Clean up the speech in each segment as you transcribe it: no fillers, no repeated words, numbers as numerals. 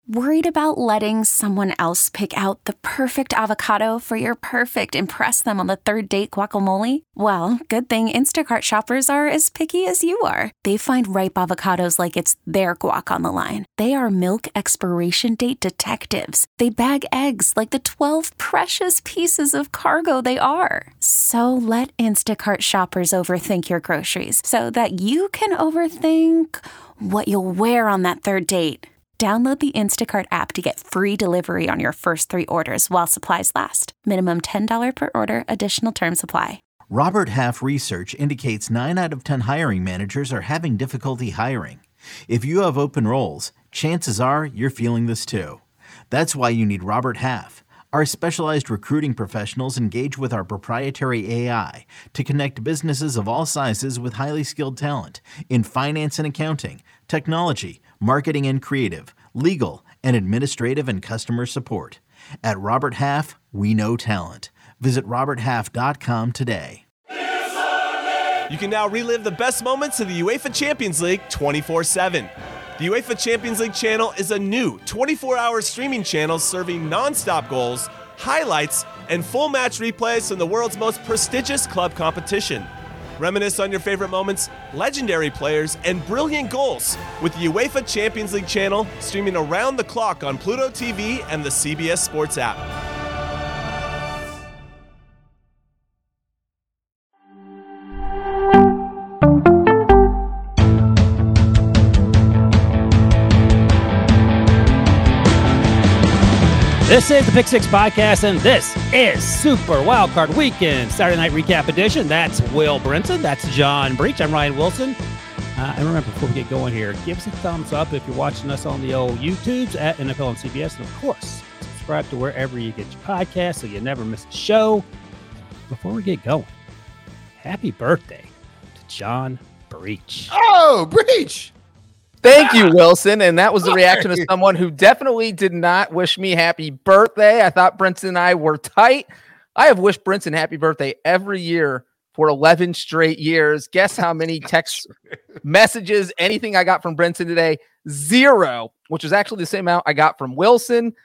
Worried about letting someone else pick out the perfect avocado for your perfect impress them on the third date guacamole? Well, good thing Instacart shoppers are as picky as you are. They find ripe avocados like it's their guac on the line. They are milk expiration date detectives. They bag eggs like the 12 precious pieces of cargo they are. So let Instacart shoppers overthink your groceries so that you can overthink what you'll wear on that third date. Download the Instacart app to get free delivery on your first 3 orders while supplies last. Minimum $10 per order. Additional terms apply. Robert Half research indicates 9 out of 10 hiring managers are having difficulty hiring. If you have open roles, chances are you're feeling this too. That's why you need Robert Half. Our specialized recruiting professionals engage with our proprietary AI to connect businesses of all sizes with highly skilled talent in finance and accounting, technology, marketing and creative, legal, and administrative and customer support. At Robert Half, we know talent. Visit roberthalf.com today. You can now relive the best moments of the UEFA Champions League 24/7. The UEFA Champions League channel is a new 24-hour streaming channel serving non-stop goals, highlights, and full match replays from the world's most prestigious club competition. Reminisce on your favorite moments, legendary players, and brilliant goals with the UEFA Champions League channel streaming around the clock on Pluto TV and the CBS Sports app. This is the Pick Six Podcast, and this is Super Wildcard Weekend, Saturday Night Recap Edition. That's Will Brinson. That's John Breach. I'm Ryan Wilson. And remember, before we get going here, give us a thumbs up if you're watching us on the old YouTubes at NFL and CBS. And, of course, subscribe to wherever you get your podcasts so you never miss a show. Before we get going, happy birthday to John Breach. Oh, Breach! Thank you, Wilson. And that was the reaction of someone who definitely did not wish me happy birthday. I thought Brinson and I were tight. I have wished Brinson happy birthday every year for 11 straight years. Guess how many text messages, anything I got from Brinson today? 0, which is actually the same amount I got from Wilson.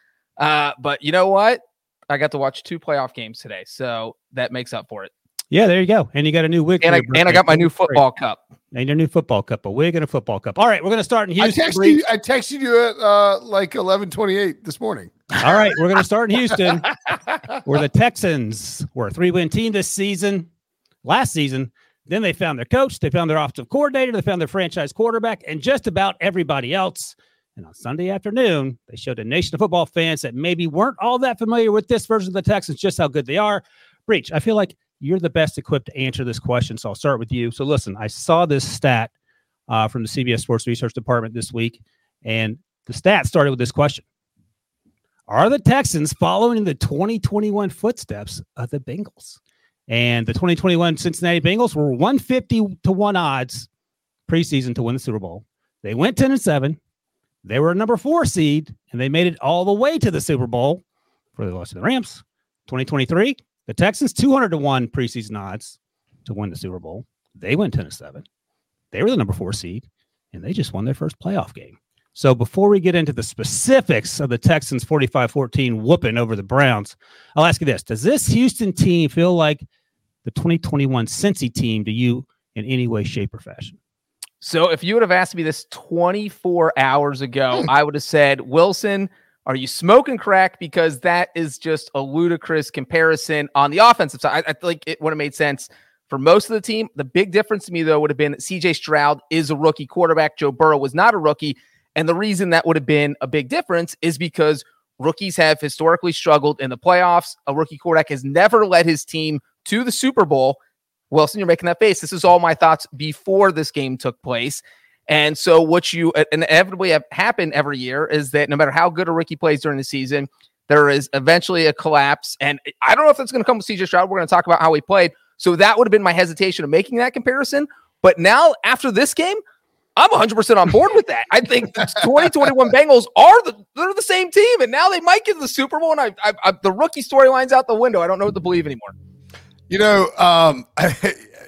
But you know what? I got to watch 2 playoff games today, so that makes up for it. Yeah, there you go. And you got a new wig. And I got my new football cup. And your new football cup, a wig and a football cup. All right, we're going to start in Houston. I texted you at like 11:28 this morning. All right, we're going to start in Houston, where the Texans were a 3-win team this season. Last season, then they found their coach, they found their offensive coordinator, they found their franchise quarterback, and just about everybody else. And on Sunday afternoon, they showed a nation of football fans that maybe weren't all that familiar with this version of the Texans just how good they are. Breach, I feel like you're the best equipped to answer this question, so I'll start with you. So listen, I saw this stat from the CBS Sports Research Department this week, and the stat started with this question. Are the Texans following the 2021 footsteps of the Bengals? And the 2021 Cincinnati Bengals were 150-1 odds preseason to win the Super Bowl. They went 10-7. They were a number 4 seed, and they made it all the way to the Super Bowl for the loss to the Rams. 2023, the Texans 200-1 preseason odds to win the Super Bowl. They went 10-7. They were the number 4 seed, and they just won their first playoff game. So before we get into the specifics of the Texans' 45-14 whooping over the Browns, I'll ask you this. Does this Houston team feel like the 2021 Cincy team to you in any way, shape, or fashion? So if you would have asked me this 24 hours ago, I would have said, Wilson, are you smoking crack? Because that is just a ludicrous comparison on the offensive side. I think it would have made sense for most of the team. The big difference to me, though, would have been that C.J. Stroud is a rookie quarterback. Joe Burrow was not a rookie. And the reason that would have been a big difference is because rookies have historically struggled in the playoffs. A rookie quarterback has never led his team to the Super Bowl. Wilson, you're making that face. This is all my thoughts before this game took place. And so what you inevitably have happened every year is that no matter how good a rookie plays during the season, there is eventually a collapse. And I don't know if that's going to come with C.J. Stroud. We're going to talk about how he played. So that would have been my hesitation of making that comparison. But now, after this game, I'm 100% on board with that. I think the 2021 Bengals they're the same team, and now they might get to the Super Bowl. And the rookie storyline's out the window. I don't know what to believe anymore. You know,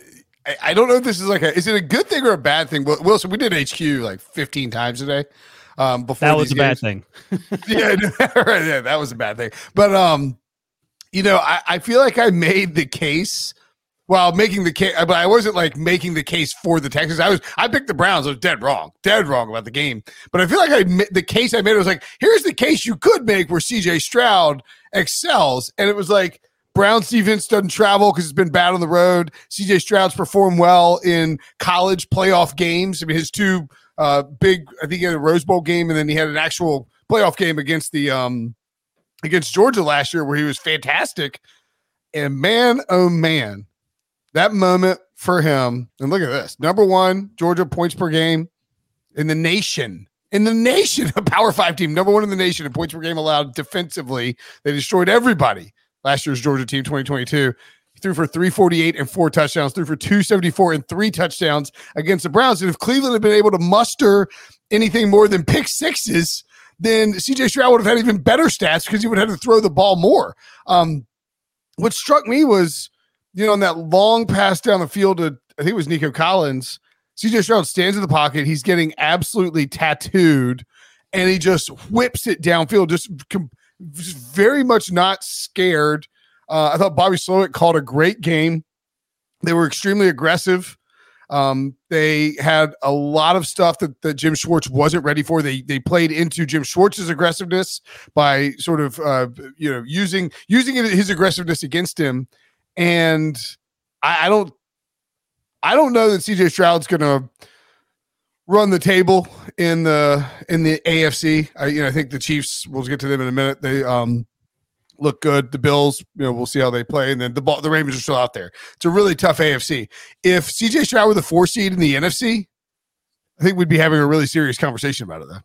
I don't know if this is is it a good thing or a bad thing? Wilson, we did HQ like 15 times today. Before that was these a bad games. thing. Yeah, right, yeah, that was a bad thing. But I feel like I made the case. Well, making the case, but I wasn't like making the case for the Texans. I picked the Browns. I was dead wrong about the game. But I feel like the case I made was like, here's the case you could make where C.J. Stroud excels, and it was like Browns defense doesn't travel because it's been bad on the road. C.J. Stroud's performed well in college playoff games. I mean, his two big, I think he had a Rose Bowl game, and then he had an actual playoff game against the against Georgia last year where he was fantastic. And man, oh man. That moment for him, and look at this. Number one, Georgia points per game in the nation. A Power 5 team, number one in the nation in points per game allowed defensively. They destroyed everybody. Last year's Georgia team, 2022. He threw for 348 and 4 touchdowns, threw for 274 and 3 touchdowns against the Browns. And if Cleveland had been able to muster anything more than pick sixes, then C.J. Stroud would have had even better stats because he would have had to throw the ball more. What struck me was, on that long pass down the field to, I think it was Nico Collins, C.J. Stroud stands in the pocket. He's getting absolutely tattooed, and he just whips it downfield, just very much not scared. I thought Bobby Slowick called a great game. They were extremely aggressive. They had a lot of stuff that Jim Schwartz wasn't ready for. They played into Jim Schwartz's aggressiveness by sort of using his aggressiveness against him. And I don't know that C.J. Stroud's going to run the table in the AFC. I think the Chiefs, we'll get to them in a minute. They look good. The Bills, we'll see how they play. And then the Ravens are still out there. It's a really tough AFC. If C.J. Stroud were the 4 seed in the NFC, I think we'd be having a really serious conversation about it, though.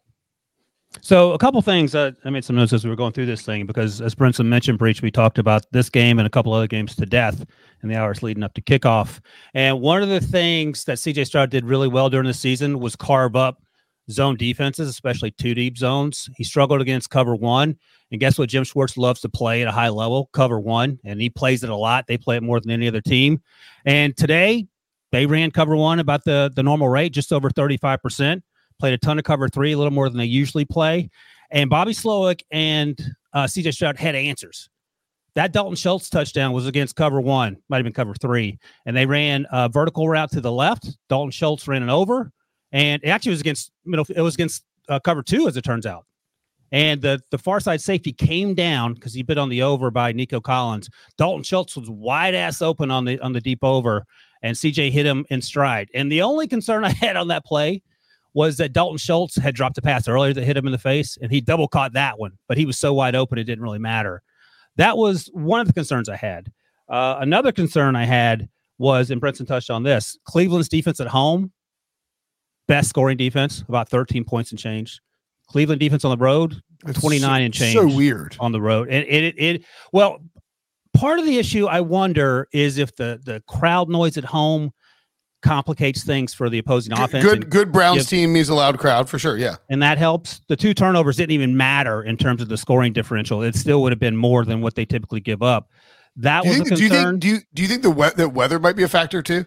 So a couple things. I made some notes as we were going through this thing because, as Brinson mentioned, Breach, we talked about this game and a couple other games to death in the hours leading up to kickoff. And one of the things that C.J. Stroud did really well during the season was carve up zone defenses, especially 2 deep zones. He struggled against cover 1. And guess what? Jim Schwartz loves to play at a high level, cover 1, and he plays it a lot. They play it more than any other team. And today, they ran cover 1 about the normal rate, just over 35%. Played a ton of cover 3, a little more than they usually play. And Bobby Slowick and C.J. Stroud had answers. That Dalton Schultz touchdown was against cover 1, might have been cover 3. And they ran a vertical route to the left. Dalton Schultz ran it over. And it actually was against cover 2, as it turns out. And the far side safety came down because he bit on the over by Nico Collins. Dalton Schultz was wide ass open on the deep over, and CJ hit him in stride. And the only concern I had on that play was that Dalton Schultz had dropped a pass earlier that hit him in the face, and he double caught that one, but he was so wide open it didn't really matter. That was one of the concerns I had. Another concern I had was, and Brinson touched on this, Cleveland's defense at home, best scoring defense, about 13 points and change. Cleveland defense on the road, 29 and change. So weird on the road. And well, part of the issue I wonder is if the crowd noise at home complicates things for the opposing offense. Good Browns team means a loud crowd for sure. Yeah. And that helps. The 2 turnovers didn't even matter in terms of the scoring differential. It still would have been more than what they typically give up. That was a concern. Do you think that weather might be a factor too?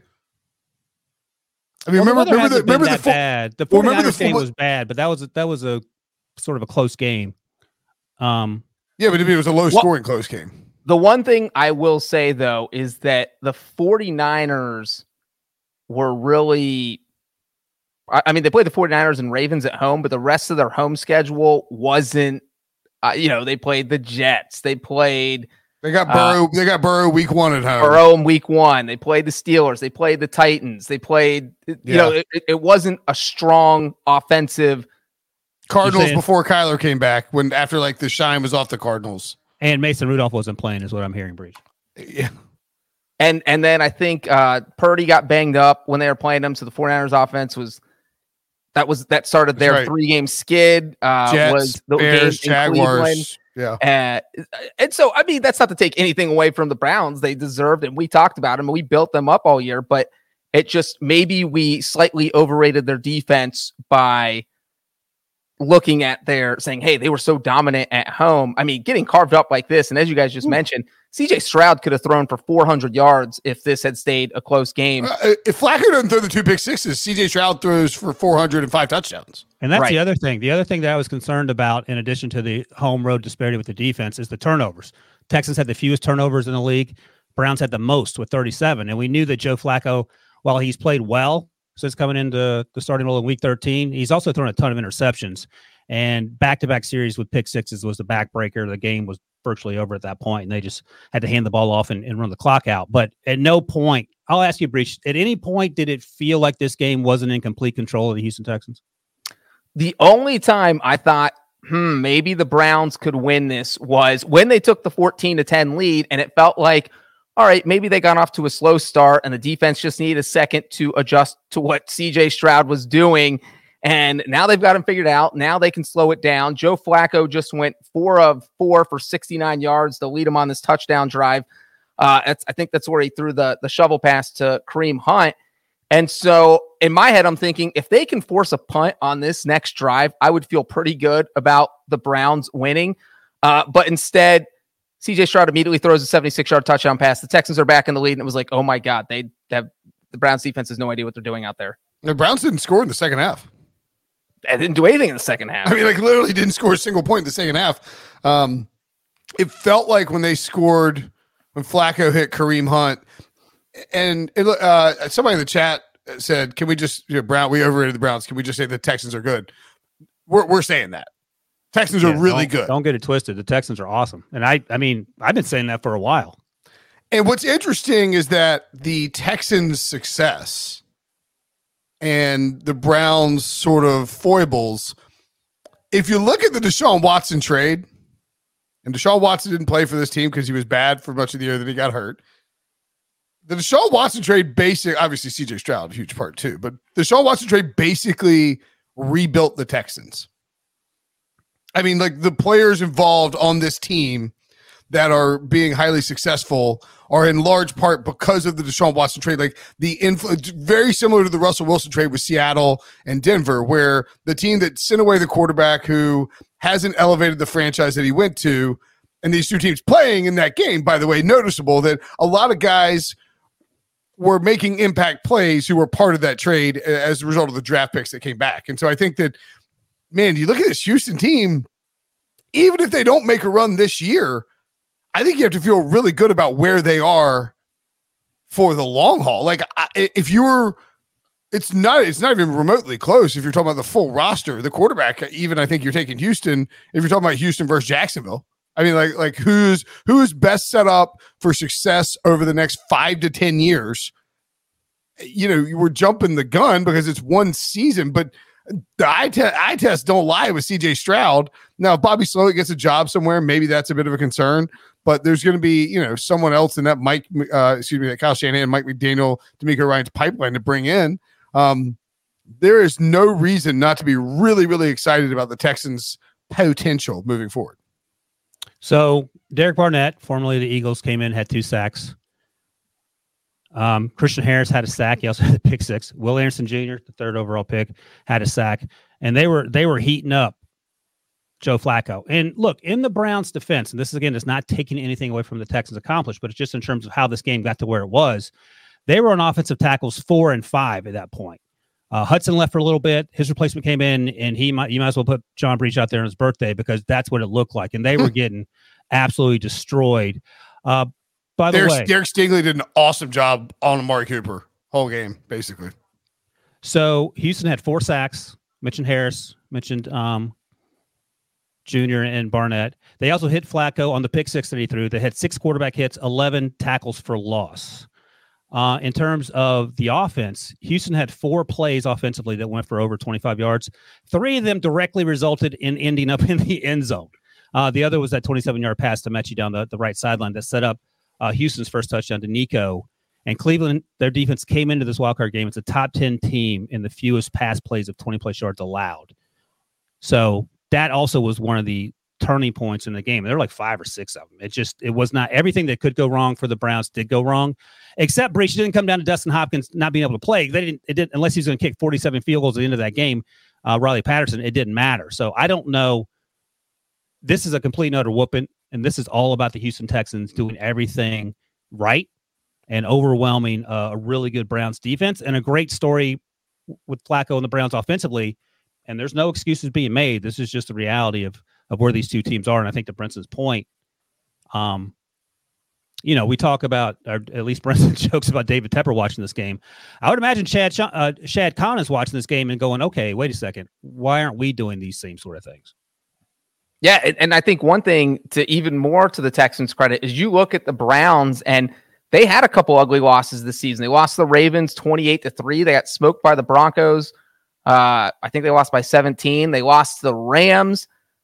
I mean, The 49ers game was was bad, but that was a sort of a close game. Yeah, but it was a low scoring close game. The one thing I will say though is that the 49ers were really, I mean, they played the 49ers and Ravens at home, but the rest of their home schedule wasn't, they played the Jets. They got Burrow. They got Burrow week 1 at home. Burrow in week 1. They played the Steelers. They played the Titans. They played, it wasn't a strong offensive. Cardinals before Kyler came back after like the shine was off the Cardinals. And Mason Rudolph wasn't playing is what I'm hearing, Breach. Yeah. And then I think Purdy got banged up when they were playing them. So the 49ers offense that started their 3-game skid. Jets, was the Bears, game Jaguars. Yeah. And so, I mean, that's not to take anything away from the Browns. They deserved it. We talked about them and we built them up all year, but it just, maybe we slightly overrated their defense by looking at saying, hey, they were so dominant at home. I mean, getting carved up like this. And as you guys just mentioned, CJ Stroud could have thrown for 400 yards if this had stayed a close game. If Flacco doesn't throw the 2 pick sixes, CJ Stroud throws for 405 touchdowns. And that's the other thing. The other thing that I was concerned about, in addition to the home road disparity with the defense, is the turnovers. Texans had the fewest turnovers in the league. Browns had the most with 37. And we knew that Joe Flacco, while he's played well since coming into the starting role in week 13, he's also thrown a ton of interceptions. And back-to-back series with pick sixes was the backbreaker. The game was virtually over at that point, and they just had to hand the ball off and run the clock out. But at no point, I'll ask you, Breech, at any point did it feel like this game wasn't in complete control of the Houston Texans? The only time I thought, maybe the Browns could win this was when they took the 14-10 lead, and it felt like, all right, maybe they got off to a slow start and the defense just needed a second to adjust to what CJ Stroud was doing. And now they've got him figured out. Now they can slow it down. Joe Flacco just went 4 of 4 for 69 yards to lead him on this touchdown drive. I think that's where he threw the shovel pass to Kareem Hunt. And so in my head, I'm thinking if they can force a punt on this next drive, I would feel pretty good about the Browns winning. But instead, CJ Stroud immediately throws a 76-yard touchdown pass. The Texans are back in the lead, and it was like, oh my God, the Browns defense has no idea what they're doing out there. The Browns didn't score in the second half. I didn't do anything in the second half. I mean, like literally didn't score a single point in the second half. It felt like when they scored, when Flacco hit Kareem Hunt, and somebody in the chat said, "Can we just Brown? We overrated the Browns. Can we just say the Texans are good?" We're saying that Texans are really good. Don't get it twisted. The Texans are awesome, and I mean, I've been saying that for a while. And what's interesting is that the Texans' success and the Browns' sort of foibles, if you look at the Deshaun Watson trade, and Deshaun Watson didn't play for this team because he was bad for much of the year that he got hurt. The Deshaun Watson trade obviously CJ Stroud, a huge part too, but the Deshaun Watson trade basically rebuilt the Texans. I mean, like the players involved on this team that are being highly successful are in large part because of the Deshaun Watson trade. Like very similar to the Russell Wilson trade with Seattle and Denver, where the team that sent away the quarterback who hasn't elevated the franchise that he went to, and these two teams playing in that game, by the way, noticeable that a lot of guys were making impact plays who were part of that trade as a result of the draft picks that came back. And so I think that, man, you look at this Houston team, even if they don't make a run this year, I think you have to feel really good about where they are for the long haul. Like it's not even remotely close. If you're talking about the full roster, the quarterback, even I think you're taking Houston. If you're talking about Houston versus Jacksonville, I mean, like who's best set up for success over the next 5 to 10 years? You were jumping the gun because it's one season, but the eye test don't lie with CJ Stroud. Now, if Bobby Slowick gets a job somewhere, maybe that's a bit of a concern. But there's going to be, someone else in that that Kyle Shanahan, Mike McDaniel, D'Amico Ryan's pipeline to bring in. There is no reason not to be really, really excited about the Texans' potential moving forward. So Derek Barnett, formerly of the Eagles, came in, had 2 sacks. Christian Harris had a sack. He also had a pick 6. Will Anderson Jr., the 3rd overall pick, had a sack. And they were heating up Joe Flacco. And look, in the Browns' defense, and this is, again, it's not taking anything away from the Texans' accomplished, but it's just in terms of how this game got to where it was. They were on offensive tackles 4 and 5 at that point. Hudson left for a little bit. His replacement came in, and you might as well put John Breech out there on his birthday because that's what it looked like. And they were getting absolutely destroyed. By the way, Derek Stingley did an awesome job on Amari Cooper whole game, basically. So Houston had 4 sacks. Mentioned Harris, mentioned Jr. and Barnett. They also hit Flacco on the pick 6 that he threw. They had 6 quarterback hits, 11 tackles for loss. In terms of the offense, Houston had 4 plays offensively that went for over 25 yards. 3 of them directly resulted in ending up in the end zone. The other was that 27-yard pass to Mechie down the right sideline that set up Houston's first touchdown to Nico. And Cleveland, their defense came into this wildcard game. It's a top 10 team in the fewest pass plays of 20-plus yards allowed. So that also was one of the turning points in the game. There were like 5 or 6 of them. It was not everything that could go wrong for the Browns did go wrong, except Breech didn't come down to Dustin Hopkins not being able to play. It didn't unless he's going to kick 47 field goals at the end of that game. Riley Patterson, it didn't matter. So I don't know. This is a complete and utter whooping, and this is all about the Houston Texans doing everything right and overwhelming a really good Browns defense, and a great story with Flacco and the Browns offensively. And there's no excuses being made. This is just the reality of where these two teams are. And I think to Brinson's point, we talk about, or at least Brinson jokes about David Tepper watching this game. I would imagine Shad Khan is watching this game and going, okay, wait a second. Why aren't we doing these same sort of things? Yeah, and I think one thing to even more to the Texans' credit is you look at the Browns, and they had a couple ugly losses this season. They lost the Ravens 28-3. They got smoked by the Broncos. I think they lost by 17. They lost the Rams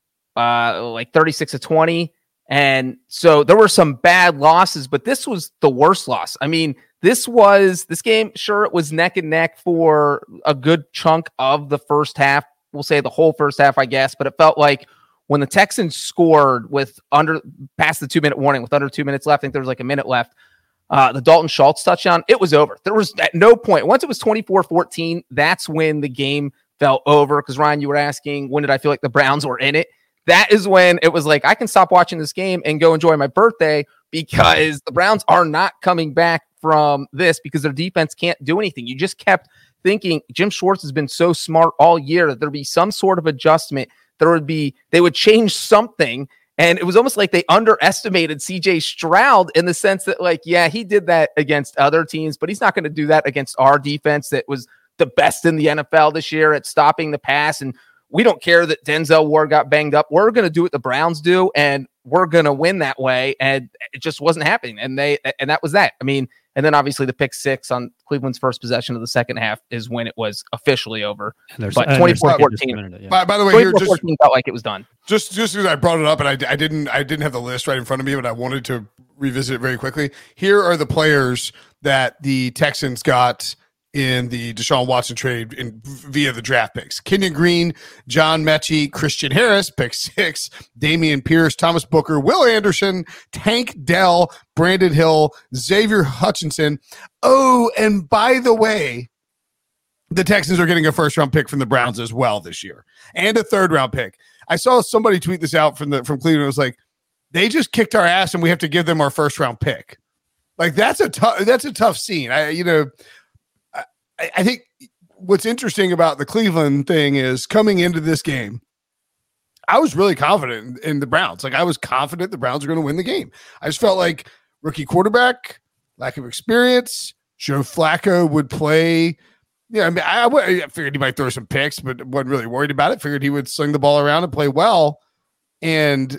like 36-20. And so there were some bad losses, but this was the worst loss. I mean, this game, sure, it was neck and neck for a good chunk of the first half. We'll say the whole first half, I guess, but it felt like when the Texans scored past the 2-minute warning with under 2 minutes left, I think there was like a minute left, the Dalton Schultz touchdown, it was over. There was at no point, once it was 24-14, that's when the game fell over. Because Ryan, you were asking, when did I feel like the Browns were in it? That is when it was like, I can stop watching this game and go enjoy my birthday, because the Browns are not coming back from this because their defense can't do anything. You just kept thinking Jim Schwartz has been so smart all year that there'd be some sort of adjustment. They would change something. And it was almost like they underestimated CJ Stroud in the sense that, like, yeah, he did that against other teams, but he's not going to do that against our defense that was the best in the NFL this year at stopping the pass. And we don't care that Denzel Ward got banged up. We're going to do what the Browns do, and we're going to win that way. And it just wasn't happening. And that was that. I mean, and then obviously the pick six on Cleveland's first possession of the second half is when it was officially over. But 24-14. By the way, here just felt like it was done. Just because I brought it up and I didn't have the list right in front of me, but I wanted to revisit it very quickly. Here are the players that the Texans got in the Deshaun Watson trade via the draft picks: Kenyon Green, John Mechie, Christian Harris, pick 6, Damian Pierce, Thomas Booker, Will Anderson, Tank Dell, Brandon Hill, Xavier Hutchinson. Oh, and by the way, the Texans are getting a first-round pick from the Browns as well this year, and a third-round pick. I saw somebody tweet this out from Cleveland. It was like, they just kicked our ass and we have to give them our first-round pick. Like, that's a tough scene. I think what's interesting about the Cleveland thing is, coming into this game, I was really confident in the Browns. Like, I was confident the Browns are going to win the game. I just felt like rookie quarterback, lack of experience. Joe Flacco would play. Yeah, I mean, I figured he might throw some picks, but wasn't really worried about it. Figured he would sling the ball around and play well. And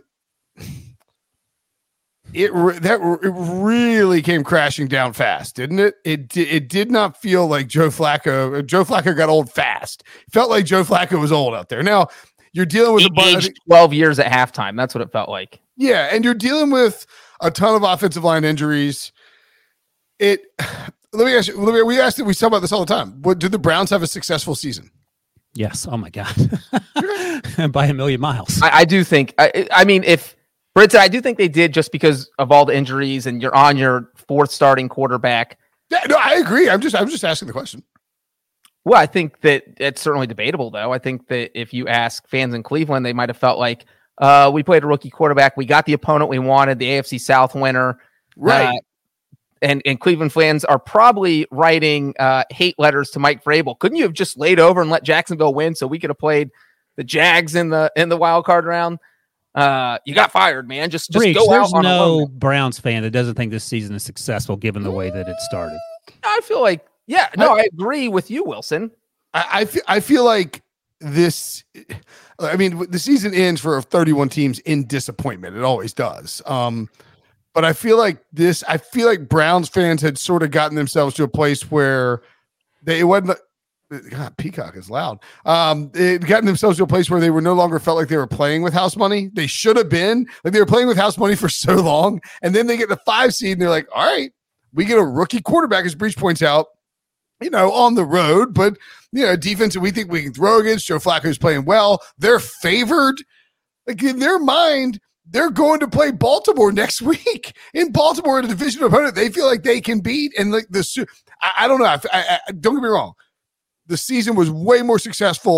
it really came crashing down fast, didn't it? It did not feel like Joe Flacco. Joe Flacco got old fast. It felt like Joe Flacco was old out there. Now you're dealing with aged 12 years at halftime. That's what it felt like. Yeah, and you're dealing with a ton of offensive line injuries. Let me ask you. We talk about this all the time. Do the Browns have a successful season? Yes. Oh my God. By a million miles. I do think. I mean, if Brinson, I do think they did, just because of all the injuries, and you're on your fourth starting quarterback. Yeah, no, I agree. I'm just asking the question. Well, I think that it's certainly debatable, though. I think that if you ask fans in Cleveland, they might have felt like, we played a rookie quarterback. We got the opponent we wanted, the AFC South winner. Right. And Cleveland fans are probably writing hate letters to Mike Vrabel. Couldn't you have just laid over and let Jacksonville win so we could have played the Jags in the wild card round? You got fired, man. Just Breach, go there's out on no Browns fan that doesn't think this season is successful given the way that it started. I feel like, yeah, no, I agree with you, Wilson. I feel like this. I mean, the season ends for 31 teams in disappointment. It always does. But I feel like Browns fans had sort of gotten themselves to a place where it wasn't. God, Peacock is loud. It gotten themselves to a place where they were no longer felt like they were playing with house money. They should have been. Like, they were playing with house money for so long, and then they get the 5 seed, and they're like, all right, we get a rookie quarterback, as Breach points out, on the road, but defense that we think we can throw against. Joe Flacco's playing well. They're favored. Like, in their mind, they're going to play Baltimore next week. In Baltimore, a division opponent they feel like they can beat. And like I don't know. I don't get me wrong. The season was way more successful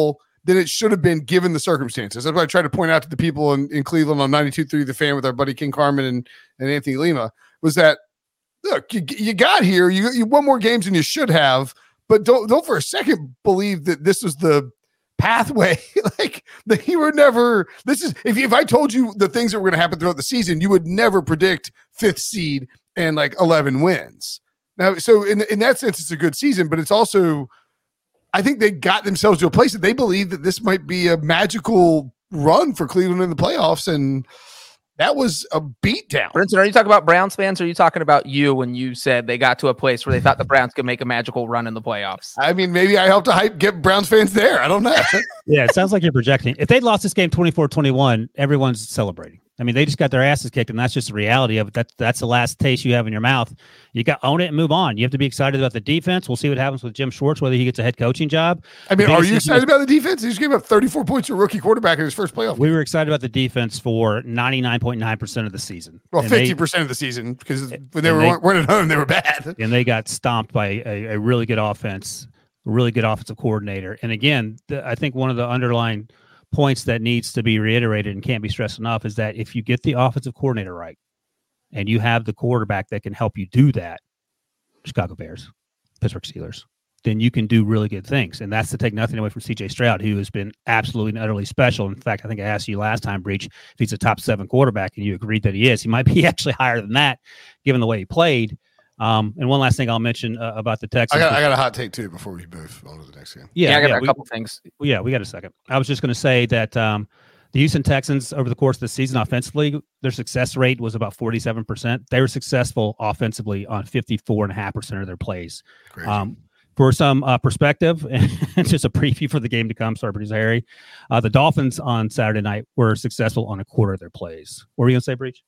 than it should have been given the circumstances. That's what I tried to point out to the people in Cleveland on 92.3 The Fan with our buddy King Carmen and Anthony Lima, was that, look, you got here, you won more games than you should have, but don't for a second believe that this was the pathway. Like, that you were never, this is, if I told you the things that were going to happen throughout the season, you would never predict 5th seed and like 11 wins. Now, so in that sense, it's a good season, but it's also, I think they got themselves to a place that they believe that this might be a magical run for Cleveland in the playoffs, and that was a beatdown. Brinson, are you talking about Browns fans, or are you talking about you when you said they got to a place where they thought the Browns could make a magical run in the playoffs? I mean, maybe I helped to get Browns fans there. I don't know. Yeah, it sounds like you're projecting. If they'd lost this game 24-21, everyone's celebrating. I mean, they just got their asses kicked, and that's just the reality of it. That's the last taste you have in your mouth. You got to own it and move on. You have to be excited about the defense. We'll see what happens with Jim Schwartz, whether he gets a head coaching job. I mean, are you excited about the defense? He just gave up 34 points to a rookie quarterback in his first playoff. We were excited about the defense for 99.9% of the season. Well, 50% of the season, because when they weren't at home, they were bad. And they got stomped by a really good offense, a really good offensive coordinator. And again, I think one of the underlying points that needs to be reiterated and can't be stressed enough is that if you get the offensive coordinator right and you have the quarterback that can help you do that, Chicago Bears, Pittsburgh Steelers, then you can do really good things. And that's to take nothing away from CJ Stroud, who has been absolutely and utterly special. In fact, I think I asked you last time, Breach, if he's a top 7 quarterback, and you agreed that he is. He might be actually higher than that, given the way he played. And one last thing I'll mention about the Texans. I got a hot take too before we move on to the next game. Yeah, I got a couple things. Yeah, we got a second. I was just going to say that the Houston Texans, over the course of the season offensively, their success rate was about 47%. They were successful offensively on 54.5% of their plays. For some perspective, and just a preview for the game to come, sorry, producer Harry, the Dolphins on Saturday night were successful on a quarter of their plays. What were you going to say, Breach?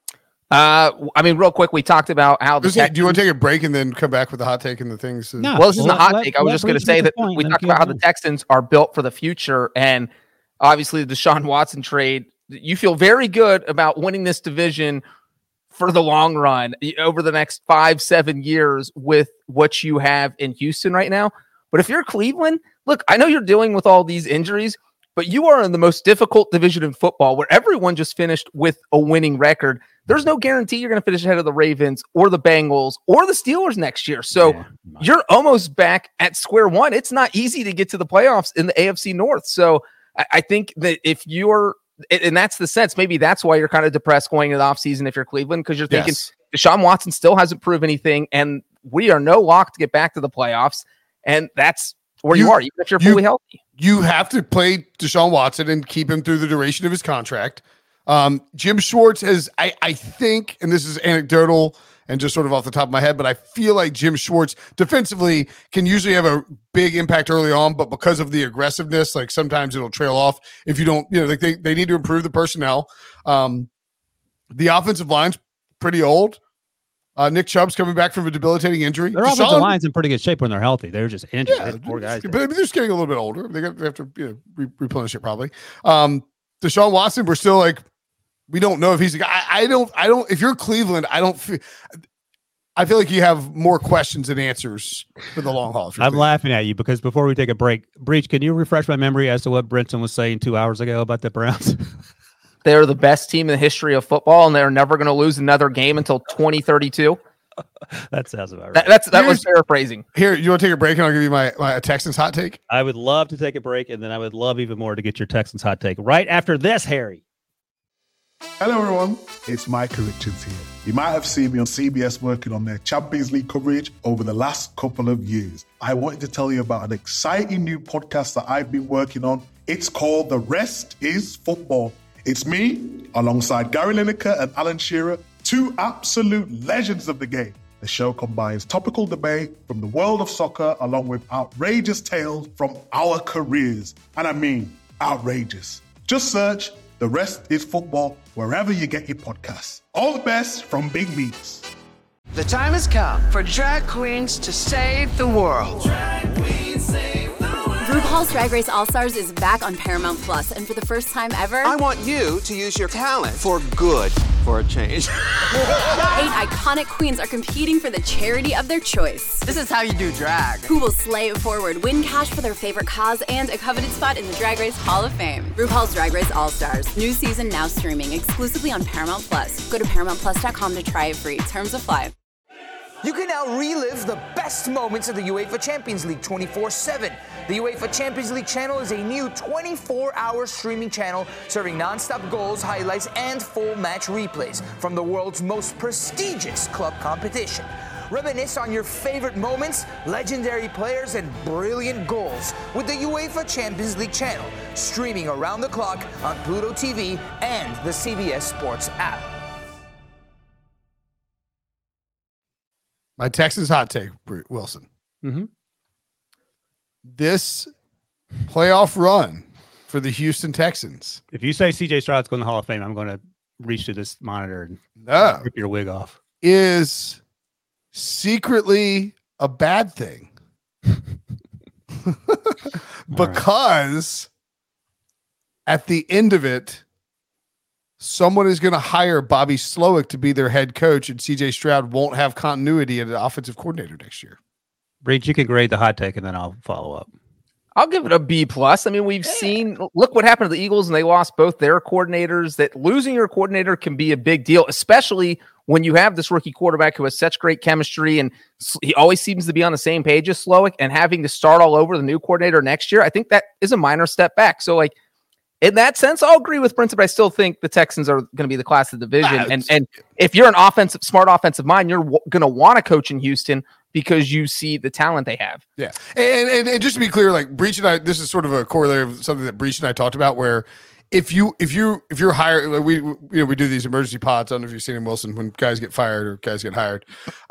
I mean, real quick, we talked about how do you want to take a break and then come back with the hot take and the things? No, well, this isn't a hot take. I was just going to say that we talked about how the Texans are built for the future, and obviously the Deshaun Watson trade. You feel very good about winning this division for the long run over the next 5-7 years with what you have in Houston right now. But if you're Cleveland, look, I know you're dealing with all these injuries, but you are in the most difficult division in football where everyone just finished with a winning record. There's no guarantee you're going to finish ahead of the Ravens or the Bengals or the Steelers next year. So you're almost back at square one. It's not easy to get to the playoffs in the AFC North. So I think that if you're, and that's the sense, maybe that's why you're kind of depressed going into the offseason if you're Cleveland, because you're thinking Deshaun Watson still hasn't proved anything, and we are no lock to get back to the playoffs. And that's where you are, even if you're fully healthy. You have to play Deshaun Watson and keep him through the duration of his contract. Jim Schwartz has, I think, and this is anecdotal and just sort of off the top of my head, but I feel like Jim Schwartz defensively can usually have a big impact early on, but because of the aggressiveness, like sometimes it'll trail off if you don't, like they need to improve the personnel. The offensive line's pretty old. Nick Chubb's coming back from a debilitating injury. Their offensive line's in pretty good shape when they're healthy. They're just injured. Yeah, poor guys. But they're just getting a little bit older. They have to replenish it probably. Deshaun Watson, we're still like, we don't know if he's a guy. I don't. If you're Cleveland, I feel like you have more questions than answers for the long haul. I'm laughing at you because before we take a break, Breach, can you refresh my memory as to what Brinson was saying 2 hours ago about the Browns? They're the best team in the history of football, and they're never going to lose another game until 2032. That sounds about right. That was paraphrasing. Here, you want to take a break, and I'll give you my Texans hot take? I would love to take a break, and then I would love even more to get your Texans hot take right after this, Harry. Hello everyone, it's Micah Richards here. You might have seen me on CBS working on their Champions League coverage over the last couple of years. I wanted to tell you about an exciting new podcast that I've been working on. It's called The Rest is Football. It's me, alongside Gary Lineker and Alan Shearer, two absolute legends of the game. The show combines topical debate from the world of soccer along with outrageous tales from our careers. And I mean outrageous. Just search The Rest is Football wherever you get your podcasts. All the best from Big Meats. The time has come for drag queens to save the world. Drag queens save the world. RuPaul's Drag Race All-Stars is back on Paramount Plus, and for the first time ever, I want you to use your talent for good, for a change. 8 iconic queens are competing for the charity of their choice. This is how you do drag. Who will slay it forward, win cash for their favorite cause, and a coveted spot in the Drag Race Hall of Fame. RuPaul's Drag Race All-Stars. New season now streaming exclusively on Paramount Plus. Go to ParamountPlus.com to try it free. Terms apply. You can now relive the best moments of the UEFA Champions League 24/7. The UEFA Champions League channel is a new 24-hour streaming channel serving non-stop goals, highlights, and full match replays from the world's most prestigious club competition. Reminisce on your favorite moments, legendary players, and brilliant goals with the UEFA Champions League channel, streaming around the clock on Pluto TV and the CBS Sports app. My Texans hot take, Wilson. Mm-hmm. This playoff run for the Houston Texans. If you say CJ Stroud's going to the Hall of Fame, I'm going to reach to this monitor and rip your wig off. Is secretly a bad thing. Because at the end of it, someone is going to hire Bobby Slowick to be their head coach, and CJ Stroud won't have continuity as an offensive coordinator next year. Breach, you can grade the hot take, and then I'll follow up. I'll give it a B+. I mean, we've seen, look what happened to the Eagles, and they lost both their coordinators. That losing your coordinator can be a big deal, especially when you have this rookie quarterback who has such great chemistry, and he always seems to be on the same page as Slowick, and having to start all over the new coordinator next year, I think that is a minor step back. So, like, in that sense, I'll agree with Prince, but I still think the Texans are going to be the class of the division. And if you're an smart offensive mind, you're going to want to coach in Houston because you see the talent they have. Yeah. And just to be clear, like Breach and I, this is sort of a corollary of something that Breach and I talked about, where if you're hired, like we do these emergency pods. I don't know if you've seen them, Wilson, when guys get fired or guys get hired.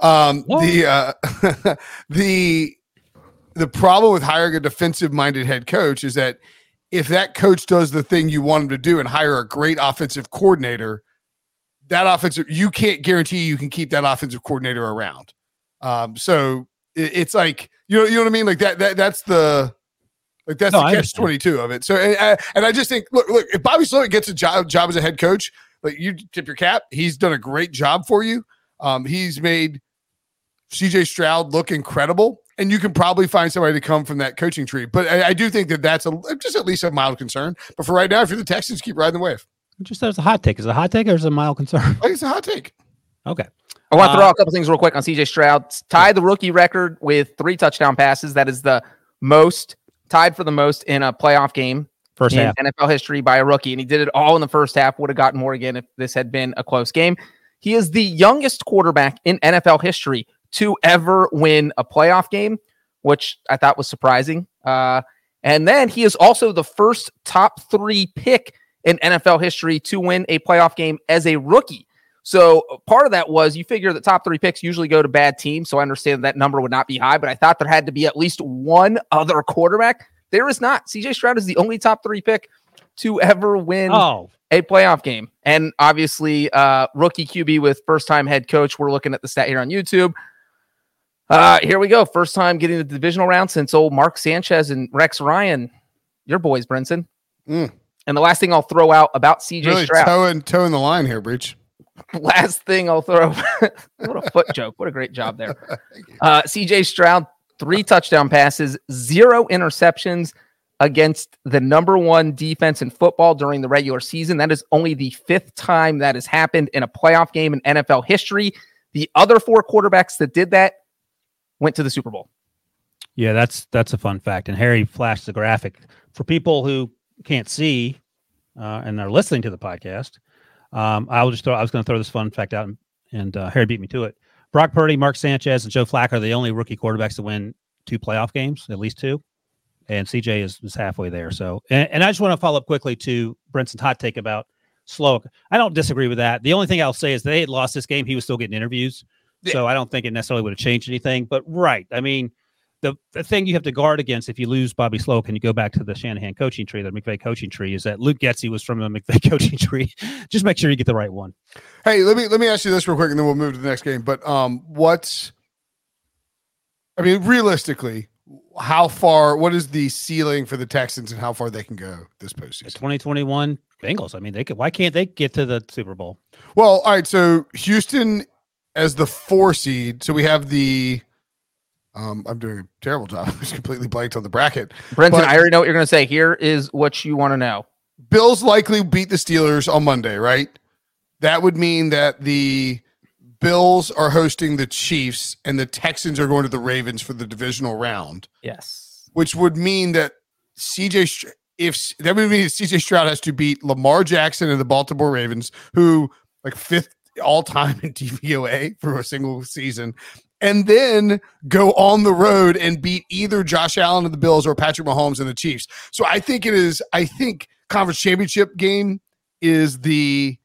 The problem with hiring a defensive minded head coach is that if that coach does the thing you want him to do and hire a great offensive coordinator, you can't guarantee you can keep that offensive coordinator around. So it's like, you know what I mean? Like that's the catch-22 of it. So, and I just think, look, if Bobby Slowick gets a job as a head coach, like, you tip your cap. He's done a great job for you. He's made CJ Stroud look incredible, and you can probably find somebody to come from that coaching tree. But I do think that's just at least a mild concern. But for right now, if you're the Texans, keep riding the wave. Just as a hot take. Is it a hot take or is it a mild concern? I think it's a hot take. Okay. I want to throw out a couple things real quick on CJ Stroud. Tied the rookie record with 3 touchdown passes. That is the most, tied for the most in a playoff game first half NFL history by a rookie. And he did it all in the first half. Would have gotten more again if this had been a close game. He is the youngest quarterback in NFL history to ever win a playoff game, which I thought was surprising. And then he is also the first top 3 pick in NFL history to win a playoff game as a rookie. So part of that was, you figure the top 3 picks usually go to bad teams. So I understand that number would not be high, but I thought there had to be at least one other quarterback. There is not. CJ Stroud is the only top 3 pick to ever win a playoff game. And obviously rookie QB with first-time head coach. We're looking at the stat here on YouTube. Here we go. First time getting the divisional round since old Mark Sanchez and Rex Ryan, your boys, Brinson. And the last thing I'll throw out about CJ really Stroud. Toeing the line here, Breach. Last thing I'll throw. What a foot joke. What a great job there. CJ Stroud, 3 touchdown passes, 0 interceptions against the number 1 defense in football during the regular season. That is only the 5th time that has happened in a playoff game in NFL history. The other 4 quarterbacks that did that went to the Super Bowl. Yeah, that's a fun fact. And Harry flashed the graphic for people who can't see and are listening to the podcast. I was going to throw this fun fact out, and Harry beat me to it. Brock Purdy, Mark Sanchez, and Joe Flacco are the only rookie quarterbacks to win 2 playoff games, at least 2. And CJ is halfway there. So, and I just want to follow up quickly to Brinson's hot take about Slowick. I don't disagree with that. The only thing I'll say is they had lost this game. He was still getting interviews. Yeah. So I don't think it necessarily would have changed anything. But right, I mean, the thing you have to guard against if you lose Bobby Slowick and you go back to the Shanahan coaching tree, the McVay coaching tree, is that Luke Getsy was from the McVay coaching tree. Just make sure you get the right one. Hey, let me ask you this real quick, and then we'll move to the next game. But realistically, what is the ceiling for the Texans and how far they can go this The postseason? 2021 Bengals. I mean, why can't they get to the Super Bowl? Well, all right. So Houston as the 4 seed. So we have the. I'm doing a terrible job. I just completely blanked on the bracket. Brenton, But I already know what you're going to say. Here is what you want to know. Bills likely beat the Steelers on Monday, right? That would mean that the Bills are hosting the Chiefs and the Texans are going to the Ravens for the divisional round. Yes. Which would mean that CJ Stroud has to beat Lamar Jackson and the Baltimore Ravens, who like 5th all time in DVOA for a single season, and then go on the road and beat either Josh Allen and the Bills or Patrick Mahomes and the Chiefs. So I think conference championship game is the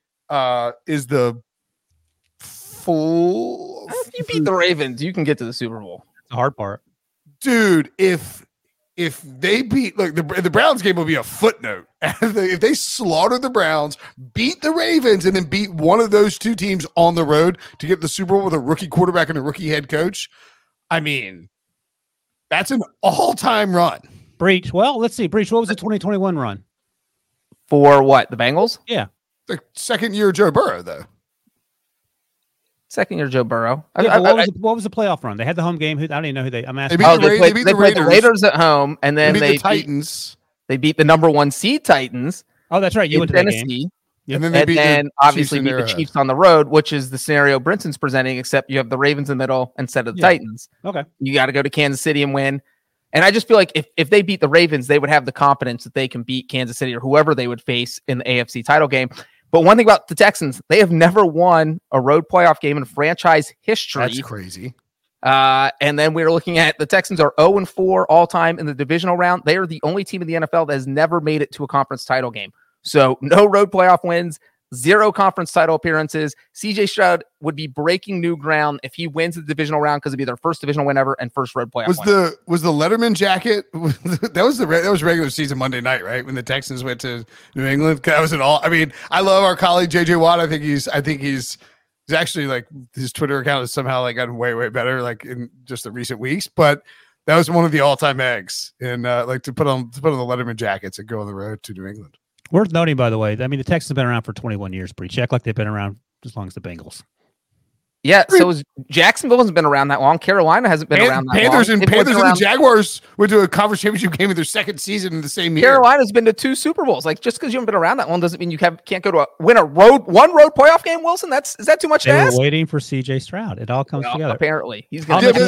full. If you beat the Ravens, you can get to the Super Bowl. The hard part. Dude, if they beat, look, the Browns game will be a footnote. If they slaughter the Browns, beat the Ravens, and then beat one of those 2 teams on the road to get the Super Bowl with a rookie quarterback and a rookie head coach, I mean, that's an all-time run. Breach. Well, let's see. Breach, what was the 2021 run? For what? The Bengals? Yeah. The second year of Joe Burrow, though. Second year Joe Burrow. Yeah, what was the playoff run? They had the home game. I don't even know who I'm asking. They beat the Raiders at home, and then they beat the Titans. They beat the number 1 seed Titans. Oh, that's right. You went to Tennessee. That game. Yep. And then obviously beat the Chiefs on the road, which is the scenario Brinson's presenting, except you have the Ravens in the middle instead of the Titans. Okay. You got to go to Kansas City and win. And I just feel like if they beat the Ravens, they would have the confidence that they can beat Kansas City or whoever they would face in the AFC title game. But one thing about the Texans, they have never won a road playoff game in franchise history. That's crazy. And then we're looking at the Texans are 0-4 all time in the divisional round. They are the only team in the NFL that has never made it to a conference title game. So no road playoff wins, 0 conference title appearances. CJ Stroud would be breaking new ground if he wins the divisional round because it'd be their first divisional win ever and first road playoff win. Was the Letterman jacket that was regular season Monday night, right? When the Texans went to New England, that was it all. I mean, I love our colleague JJ Watt. I think he's actually like his Twitter account has somehow like gotten way better like in just the recent weeks, but that was one of the all-time eggs and like to put on the Letterman jackets and go on the road to New England. Worth noting, by the way, I mean, the Texans have been around for 21 years, Breach. Act like they've been around as long as the Bengals. Yeah, so Jacksonville hasn't been around that long. Carolina hasn't been around that Panthers long. Panthers and the Jaguars went to a conference championship game in their second season in the same year. Carolina's been to 2 Super Bowls. Like, just because you haven't been around that long doesn't mean you can't go to win one road playoff game, Wilson? Is that too much to ask? They were waiting for CJ Stroud. It all comes together. Apparently. He's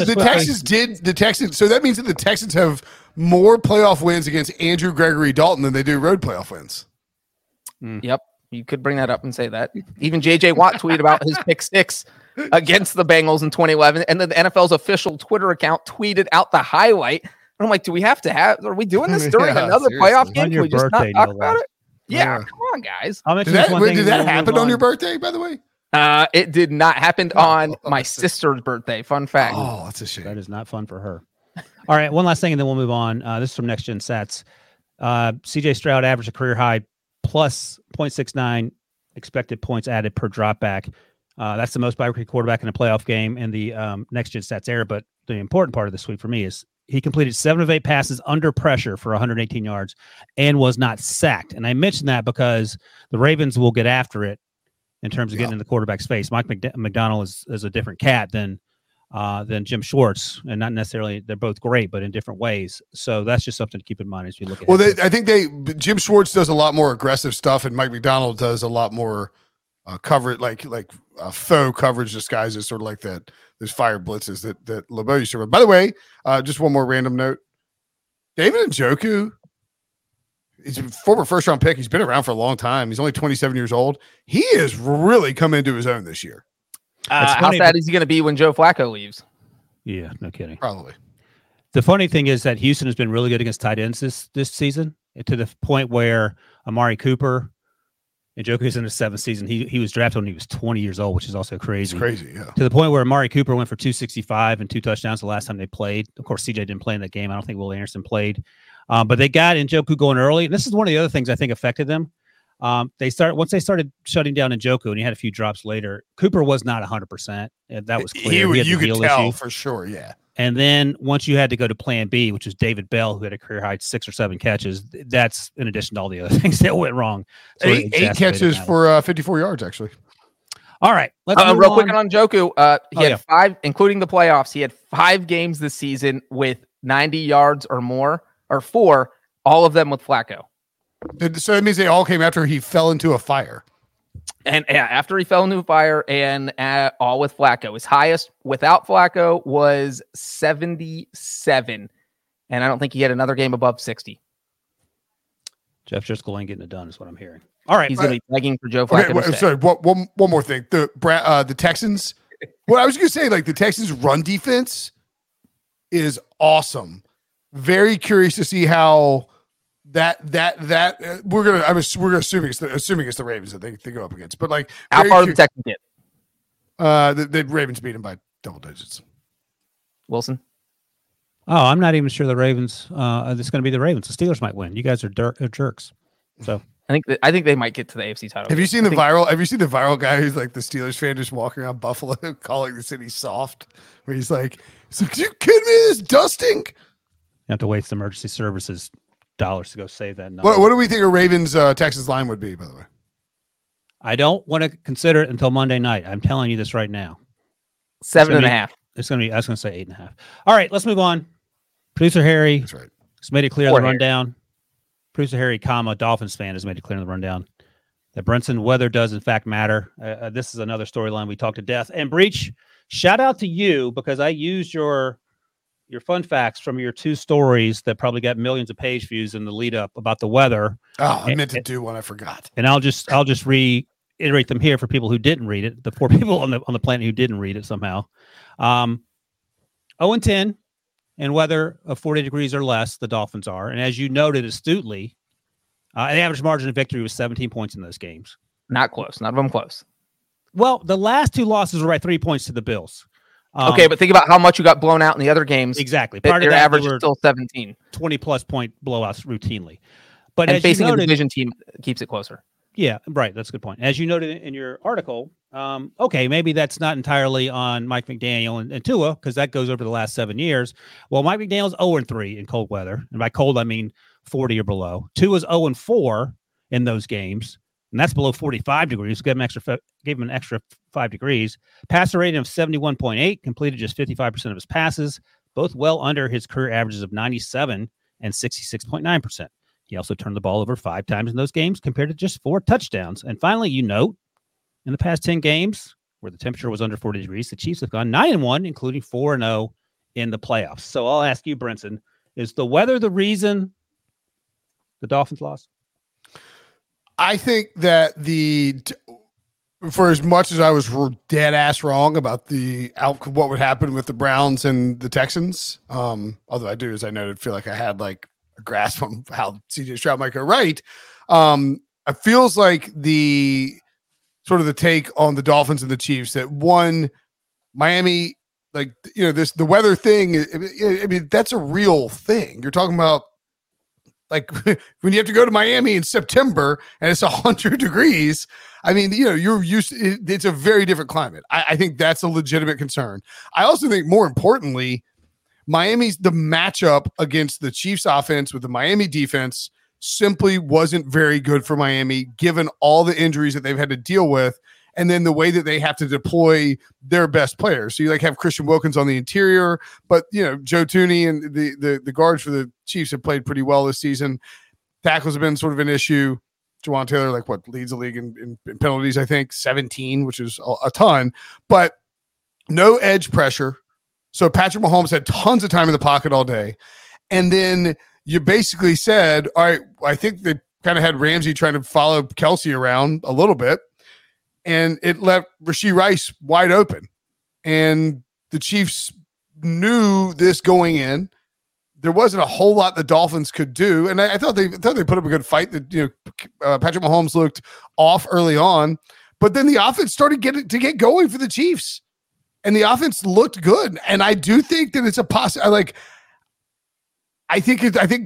the Texans. So that means that the Texans have more playoff wins against Andrew Gregory Dalton than they do road playoff wins. Yep. You could bring that up and say that. Even JJ Watt tweeted about his pick 6 against the Bengals in 2011. And then the NFL's official Twitter account tweeted out the highlight. And I'm like, are we doing this during another playoff game? Can we just not talk about it? Yeah, come on, guys. Did that happen on your birthday, by the way? It did not happen on my sister's birthday. Fun fact. Oh, that's a shame. That is not fun for her. All right, one last thing, and then we'll move on. This is from Next Gen Stats. CJ Stroud averaged a career high plus 0.69 expected points added per dropback. That's the most by a rookie quarterback in a playoff game in the Next Gen Stats era. But the important part of this week for me is he completed 7 of 8 passes under pressure for 118 yards and was not sacked. And I mentioned that because the Ravens will get after it in terms of getting in the quarterback's face. Mike McDonald is a different cat than Jim Schwartz, and not necessarily they're both great, but in different ways. So that's just something to keep in mind as you look at. Well, I think Jim Schwartz does a lot more aggressive stuff, and Mike McDonald does a lot more coverage, like faux coverage disguises, sort of like that. There's fire blitzes that LeBeau used to run. By the way, just one more random note: David Njoku, he's a former first-round pick. He's been around for a long time. He's only 27 years old. He has really come into his own this year. How sad is he going to be when Joe Flacco leaves? Yeah, no kidding. Probably. The funny thing is that Houston has been really good against tight ends this season, to the point where Amari Cooper, and Njoku's in his 7th season. He was drafted when he was 20 years old, which is also crazy. It's crazy, yeah. To the point where Amari Cooper went for 265 and 2 touchdowns the last time they played. Of course, CJ didn't play in that game. I don't think Will Anderson played. But they got Njoku going early. And this is one of the other things I think affected them. Once they started shutting down Njoku, and he had a few drops later. Cooper was not 100%. That was clear. You could tell for sure. Yeah. And then once you had to go to plan B, which was David Bell, who had a career high 6 or 7 catches, that's in addition to all the other things that went wrong. So 8 catches for 54 yards, actually. All right. Let's real quick on Njoku. He had 5, including the playoffs. He had 5 games this season with 90 yards or more, or 4, all of them with Flacco. So that means they all came after he fell into a fire. And after he fell into a fire, and all with Flacco. His highest without Flacco was 77. And I don't think he had another game above 60. Jeff Driscoll ain't getting it done, is what I'm hearing. All right. He's going to be begging for Joe Flacco. Okay, sorry, one more thing. The Texans, what I was going to say, like the Texans' run defense is awesome. Very curious to see how we're assuming it's the Ravens that they go up against. But like, how far did the Texans get? The Ravens beat them by double digits. Wilson. Oh, I'm not even sure the Ravens. It's going to be the Ravens. The Steelers might win. You guys are jerks. So I think they might get to the AFC title. Have you seen the viral guy who's like the Steelers fan just walking around Buffalo calling the city soft? Where he's like, "You kidding me? This dusting." You have to wait for emergency services dollars to go save that number. What do we think a Ravens Texas line would be, by the way? I don't want to consider it until Monday night. I'm telling you this right now. 7.5. It's going to be, I was going to say 8.5. All right, let's move on. Producer Harry has made it clear in the rundown. Producer Harry, Dolphins fan, has made it clear in the rundown that Brinson weather does in fact matter. This is another storyline we talked to death. And Breach, shout out to you because I used your fun facts from your 2 stories that probably got millions of page views in the lead up about the weather. Oh, I meant to do one. I forgot. And I'll just reiterate them here for people who didn't read it. The 4 people on the planet who didn't read it somehow. 0-10 in weather of 40 degrees or less, the Dolphins are. And as you noted astutely, the average margin of victory was 17 points in those games. Not close. None of them close. Well, the last 2 losses were by 3 points to the Bills. Okay, but think about how much you got blown out in the other games. Exactly. Part of their average is still 17. 20-plus point blowouts routinely. But and as facing you noted, a division team keeps it closer. Yeah, right. That's a good point. As you noted in your article, okay, maybe that's not entirely on Mike McDaniel and Tua because that goes over the last 7 years. Well, Mike McDaniel's 0-3 in cold weather. And by cold, I mean 40 or below. Tua's 0-4 in those games. And that's below 45 degrees. Gave him an extra 5 degrees. Passer rating of 71.8, completed just 55% of his passes, both well under his career averages of 97 and 66.9%. He also turned the ball over 5 times in those games compared to just 4 touchdowns. And finally, you note, in the past 10 games where the temperature was under 40 degrees, the Chiefs have gone 9-1, including 4-0 in the playoffs. So I'll ask you, Brinson, is the weather the reason the Dolphins lost? I think that for as much as I was dead ass wrong about what would happen with the Browns and the Texans, although I do, as I noted, feel like I had like a grasp on how CJ Stroud might go right. It feels like the take on the Dolphins and the Chiefs that one, Miami, like, the weather thing. I mean, that's a real thing. You're talking about, like, when you have to go to Miami in September and it's 100 degrees, I mean, you're used to it, it's a very different climate. I think that's a legitimate concern. I also think more importantly, the matchup against the Chiefs offense with the Miami defense simply wasn't very good for Miami, given all the injuries that they've had to deal with. And then the way that they have to deploy their best players. So you have Christian Wilkins on the interior, but Joe Thuney and the guards for the Chiefs have played pretty well this season. Tackles have been sort of an issue. Jawan Taylor, leads the league in penalties, I think 17, which is a ton, but no edge pressure. So Patrick Mahomes had tons of time in the pocket all day. And then you basically said, all right, I think they kind of had Ramsey trying to follow Kelsey around a little bit. And it left Rashee Rice wide open. And the Chiefs knew this going in. There wasn't a whole lot the Dolphins could do. And I thought they put up a good fight. That Patrick Mahomes looked off early on. But then the offense started to get going for the Chiefs. And the offense looked good. And I do think that it's a possibility. I think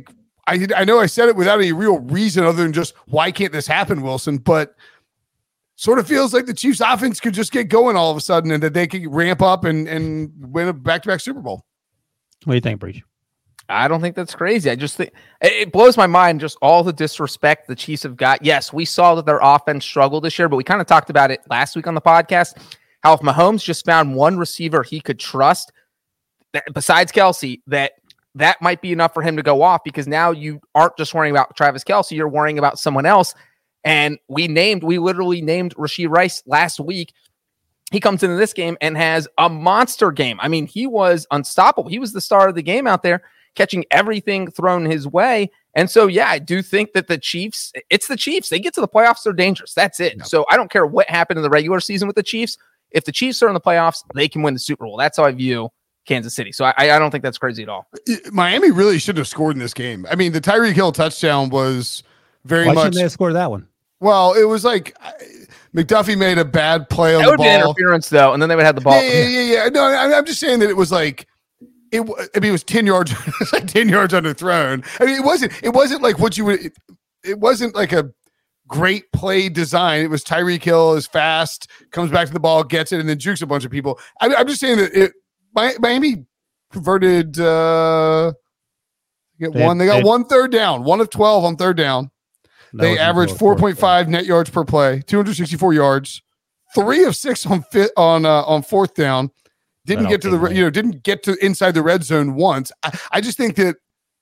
I know I said it without any real reason other than just why can't this happen, Wilson? But sort of feels like the Chiefs offense could just get going all of a sudden and that they could ramp up and win a back-to-back Super Bowl. What do you think, Breach? I don't think that's crazy. I just think it blows my mind just all the disrespect the Chiefs have got. Yes, we saw that their offense struggled this year, but we kind of talked about it last week on the podcast, how if Mahomes just found one receiver he could trust, besides Kelce, that might be enough for him to go off, because now you aren't just worrying about Travis Kelce, you're worrying about someone else. And we literally named Rashee Rice last week. He comes into this game and has a monster game. I mean, he was unstoppable. He was the star of the game out there, catching everything thrown his way. And so, yeah, I do think that it's the Chiefs. They get to the playoffs, they're dangerous. That's it. Yep. So I don't care what happened in the regular season with the Chiefs. If the Chiefs are in the playoffs, they can win the Super Bowl. That's how I view Kansas City. So I don't think that's crazy at all. Miami really should have scored in this game. I mean, the Tyreek Hill touchdown was Why shouldn't they have scored that one? Well, it was like McDuffie made a bad play on the ball. That would be interference, though, and then they would have the ball. Yeah. No, I'm just saying that it was like, it was 10 yards, like 10 yards underthrown. I mean, it wasn't like what you would. It wasn't like a great play design. It was Tyreek Hill is fast, comes back to the ball, gets it, and then jukes a bunch of people. I'm just saying that Miami converted. They got 1 third down, 1 of 12 on third down. They averaged 4.5 net yards per play, 264 yards, 3 of 6 on fourth down. Didn't get to inside the red zone once. I just think that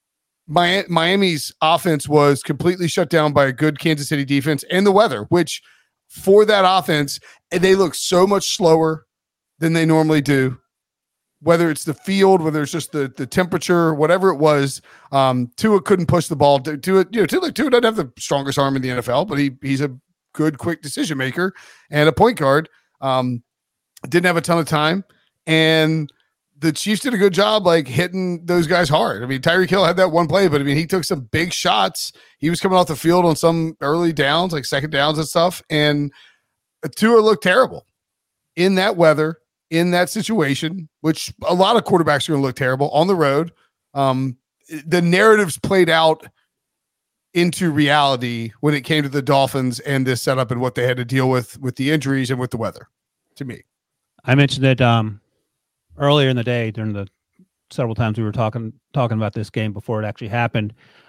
Miami's offense was completely shut down by a good Kansas City defense and the weather, which for that offense, they look so much slower than they normally do. Whether it's the field, whether it's just the temperature, whatever it was, Tua couldn't push the ball. Tua doesn't have the strongest arm in the NFL, but he's a good, quick decision maker and a point guard. Didn't have a ton of time, and the Chiefs did a good job like hitting those guys hard. I mean, Tyreek Hill had that one play, but I mean, he took some big shots. He was coming off the field on some early downs, like second downs and stuff, and Tua looked terrible in that weather. In that situation, which a lot of quarterbacks are going to look terrible on the road. The narratives played out into reality when it came to the Dolphins and this setup and what they had to deal with the injuries and with the weather, to me. I mentioned it earlier in the day during the several times we were talking about this game before it actually happened.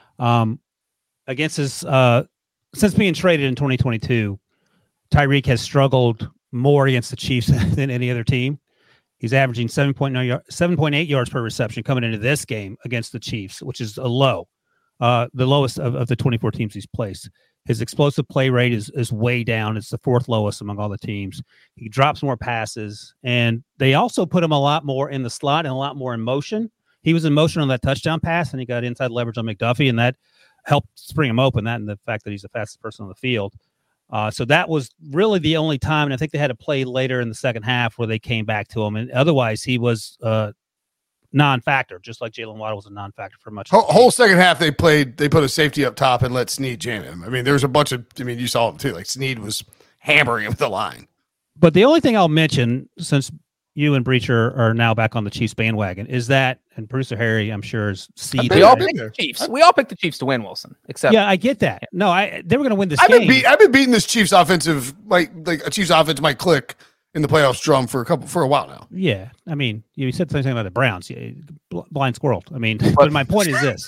Against his since being traded in 2022, Tyreek has struggled more against the Chiefs than any other team. He's averaging 7.8 yards per reception coming into this game against the Chiefs, which is a low, the lowest of the 24 teams he's placed. His explosive play rate is way down. It's the 4th lowest among all the teams. He drops more passes, and they also put him a lot more in the slot and a lot more in motion. He was in motion on that touchdown pass, and he got inside leverage on McDuffie, and that helped spring him open, that and the fact that he's the fastest person on the field. So that was really the only time, and I think they had a play later in the second half where they came back to him, and otherwise he was non-factor, just like Jalen Waddle was a non-factor for much. Whole second half they put a safety up top and let Snead jam him. I mean, there's a bunch of, you saw him too, like Snead was hammering him with the line. But the only thing I'll mention, since you and Breacher are now back on the Chiefs bandwagon, is that, and producer Harry, I'm sure, is we all picked the Chiefs. We all picked the Chiefs to win, Wilson. Except, yeah, I get that. No, they were going to win this game. I've been beating this Chiefs offensive, like a Chiefs offense might click in the playoffs drum for a while now. Yeah, I mean, you said the same thing about the Browns. Blind squirrel. I mean, but my point is this.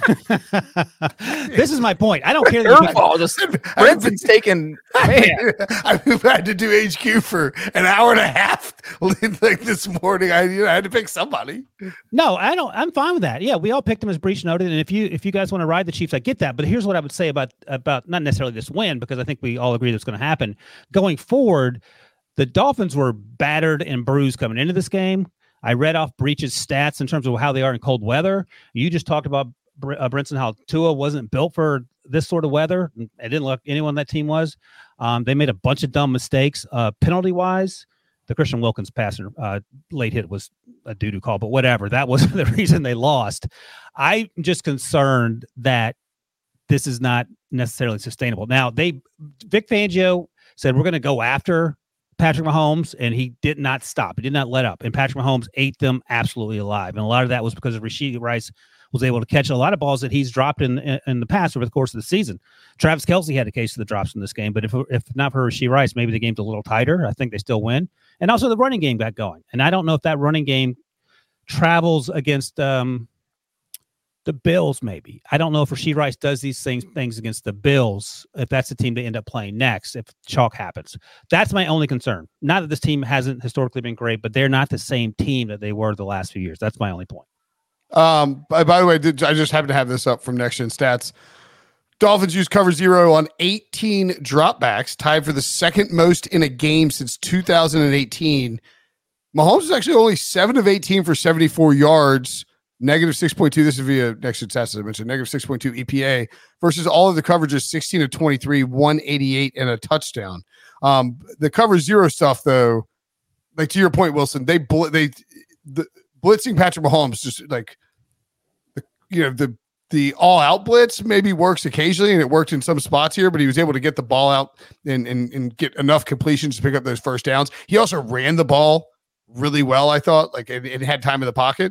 This is my point. I don't care. Brenton's taking. I've had to do HQ for an hour and a half. Like this morning, I had to pick somebody. No, I don't. I'm fine with that. Yeah, we all picked them as Breach noted, and if you guys want to ride the Chiefs, I get that. But here's what I would say about not necessarily this win, because I think we all agree that's going to happen going forward. The Dolphins were battered and bruised coming into this game. I read off Breach's stats in terms of how they are in cold weather. You just talked about Brinson, how Tua wasn't built for this sort of weather. It didn't look anyone on that team was. They made a bunch of dumb mistakes. Penalty wise, the Christian Wilkins passer late hit was a doo-doo call, but whatever. That wasn't the reason they lost. I'm just concerned that this is not necessarily sustainable. Now, Vic Fangio said we're going to go after Patrick Mahomes, and he did not stop. He did not let up. And Patrick Mahomes ate them absolutely alive. And a lot of that was because of Rashee Rice was able to catch a lot of balls that he's dropped in the past over the course of the season. Travis Kelce had a case of the drops in this game, but if not for Rashee Rice, maybe the game's a little tighter. I think they still win. And also the running game got going. And I don't know if that running game travels against the Bills, maybe. I don't know if Rashee Rice does these things against the Bills, if that's the team they end up playing next, if chalk happens. That's my only concern. Not that this team hasn't historically been great, but they're not the same team that they were the last few years. That's my only point. By the way, I just happen to have this up from Next Gen Stats. Dolphins use cover 0 on 18 dropbacks, tied for the second most in a game since 2018. Mahomes is actually only 7 of 18 for 74 yards, negative 6.2. This is via Next Gen Stats, as I mentioned, negative 6.2 EPA versus all of the coverages, 16 of 23, 188 and a touchdown. The cover 0 stuff, though, like to your point, Wilson, the blitzing Patrick Mahomes, just like the all-out blitz maybe works occasionally, and it worked in some spots here, but he was able to get the ball out and get enough completions to pick up those first downs. He also ran the ball really well, I thought. Like it had time in the pocket.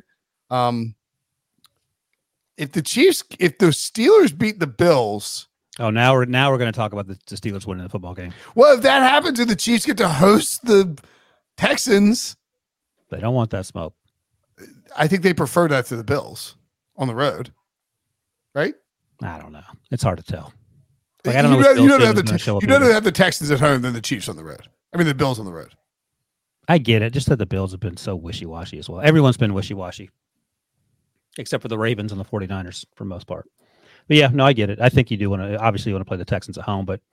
If the Steelers beat the Bills. Oh, now we're going to talk about the Steelers winning the football game. Well, if that happens and the Chiefs get to host the Texans, they don't want that smoke. I think they prefer that to the Bills on the road, right? I don't know. It's hard to tell. Like, I don't know. You don't have the Texans at home than the Chiefs on the road. I mean, the Bills on the road. I get it. Just that the Bills have been so wishy-washy as well. Everyone's been wishy-washy, except for the Ravens and the 49ers for the most part. But yeah, no, I get it. I think you do want to play the Texans at home, but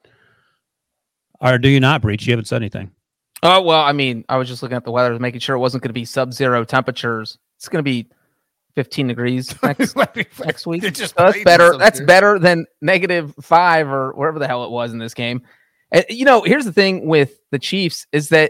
do you not, Breach? You haven't said anything. Oh, well, I mean, I was just looking at the weather, making sure it wasn't going to be sub-zero temperatures. It's going to be 15 degrees next week. That's better. That's better than -5 or wherever the hell it was in this game. And, here's the thing with the Chiefs is that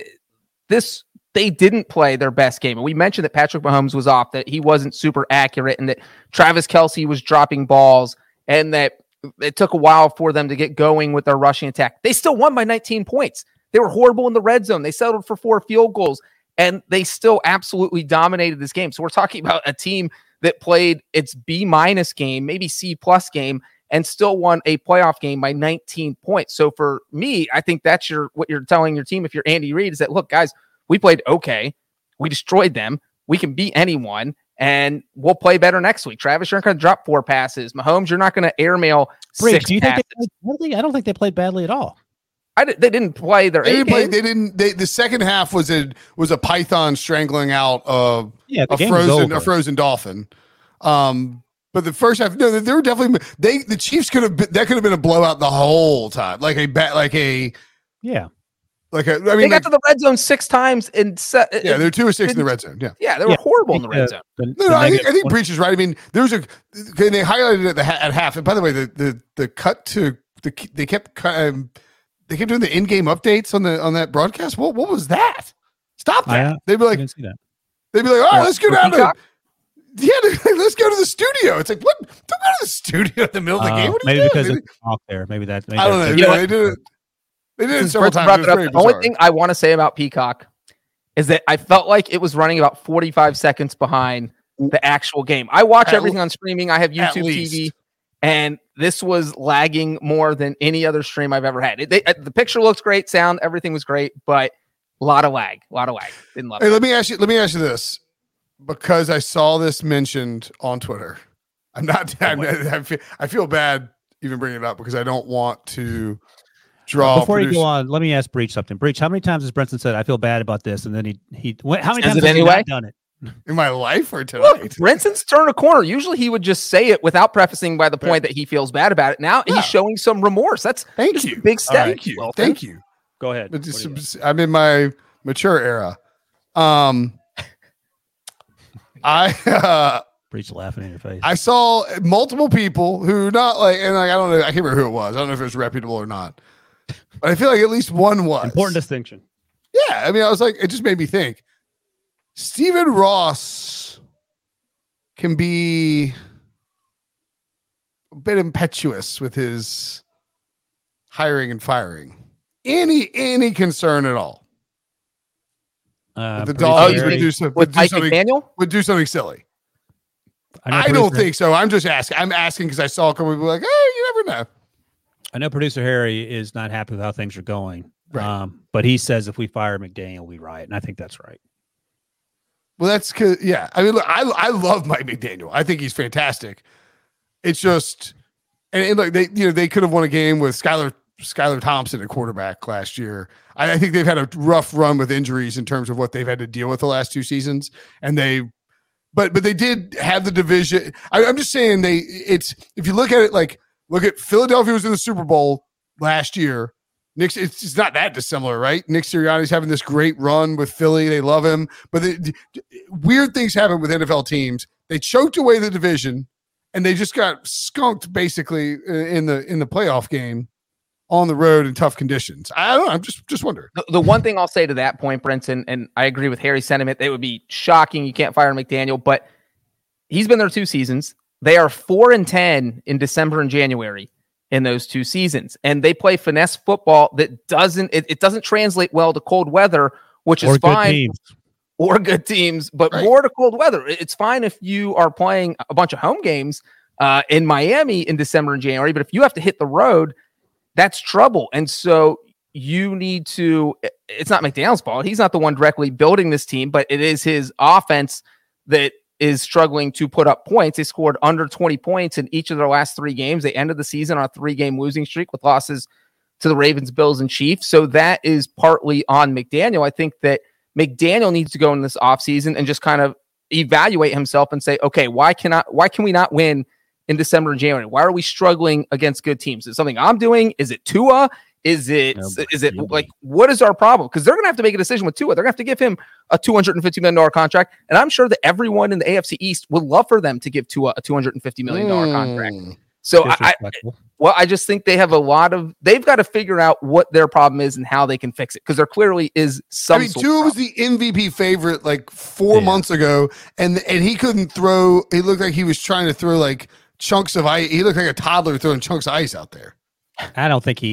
they didn't play their best game. And we mentioned that Patrick Mahomes was off, that he wasn't super accurate, and that Travis Kelce was dropping balls, and that it took a while for them to get going with their rushing attack. They still won by 19 points. They were horrible in the red zone. They settled for 4 field goals, and they still absolutely dominated this game. So we're talking about a team that played its B- game, maybe C+ game, and still won a playoff game by 19 points. So for me, I think that's what you're telling your team if you're Andy Reid is that, look, guys, we played okay. We destroyed them. We can beat anyone, and we'll play better next week. Travis, you're not going to drop 4 passes. Mahomes, you're not going to airmail 6 do you passes. Think they played badly? I don't think they played badly at all. They didn't play their A game. The second half was a python strangling out a frozen dolphin. But the first half, no, they were definitely the Chiefs could have been a blowout the whole time, I mean, they got to the red zone 6 times and they were 2 of 6 in the red zone. Yeah, they were horrible in the red zone. I think Breach is right. I mean, they highlighted it at half. And by the way, the cut to they kept doing the in-game updates on that broadcast. What was that? Stop that! They'd be like, didn't see that. They'd be like, oh, let's go down to. Yeah, let's go to the studio. It's like, what? Don't go to the studio in the middle of the game. What are you doing? Because it's off there. Maybe that. I don't know. They did it. They did it several times. The only thing I want to say about Peacock is that I felt like it was running about 45 seconds behind the actual game. I watch everything on streaming. I have YouTube TV, and this was lagging more than any other stream I've ever had. The picture looks great, sound, everything was great, but a lot of lag. Didn't love it. Hey, let me ask you this, because I saw this mentioned on Twitter. I feel bad even bringing it up because I don't want to draw. Before you go on, let me ask Breach something. Breach, how many times has Brinson said, I feel bad about this? And then how many times has he not done it? In my life or tonight? Look, Brinson's turned a corner. Usually he would just say it without prefacing by the point that he feels bad about it. Now he's showing some remorse. That's a big step. Thank you. Thank you. Go ahead. I'm in my mature era. Breach laughing in your face. I saw multiple people who I don't know. I can't remember who it was. I don't know if it was reputable or not. But I feel like at least one was. Important distinction. Yeah. I mean, I was like, it just made me think. Stephen Ross can be a bit impetuous with his hiring and firing. Any concern at all? The Dolphins would do something silly. I don't think so. I'm just asking. I'm asking because I saw a couple people like, you never know. I know producer Harry is not happy with how things are going. Right. But he says if we fire McDaniel, we riot. And I think that's right. Well, that's because, yeah. I mean, look, I love Mike McDaniel. I think he's fantastic. It's just, and look, they could have won a game with Skylar Thompson at quarterback last year. I think they've had a rough run with injuries in terms of what they've had to deal with the last 2 seasons. And but they did have the division. I'm just saying if you look at it, look at Philadelphia was in the Super Bowl last year. It's not that dissimilar, right? Nick Sirianni's having this great run with Philly. They love him. But weird things happen with NFL teams. They choked away the division, and they just got skunked basically in the playoff game on the road in tough conditions. I don't know. I'm just wondering. The one thing I'll say to that point, Brenton, and I agree with Harry's sentiment, it would be shocking you can't fire McDaniel, but he's been there 2 seasons. They are 4-10 in December and January in those 2 seasons, and they play finesse football that doesn't translate well to cold weather, which is fine, or good teams, but more to cold weather. It's fine if you are playing a bunch of home games in Miami in December and January, but if you have to hit the road, that's trouble. And so you need to. It's not McDaniel's fault. He's not the one directly building this team, but it is his offense that is struggling to put up points. They scored under 20 points in each of their last 3 games. They ended the season on a 3-game losing streak with losses to the Ravens, Bills, and Chiefs. So that is partly on McDaniel. I think that McDaniel needs to go in this offseason and just kind of evaluate himself and say, okay, why can we not win in December and January? Why are we struggling against good teams? Is it something I'm doing? Is it Tua? Is it what is our problem? Because they're going to have to make a decision with Tua. They're going to have to give him a $250 million contract. And I'm sure that everyone in the AFC East would love for them to give Tua a $250 million contract. So I just think they have they've got to figure out what their problem is and how they can fix it. Because there clearly is some. Tua was the MVP favorite 4 months ago, and he couldn't throw. He looked like he was trying to throw chunks of ice. He looked like a toddler throwing chunks of ice out there. I don't think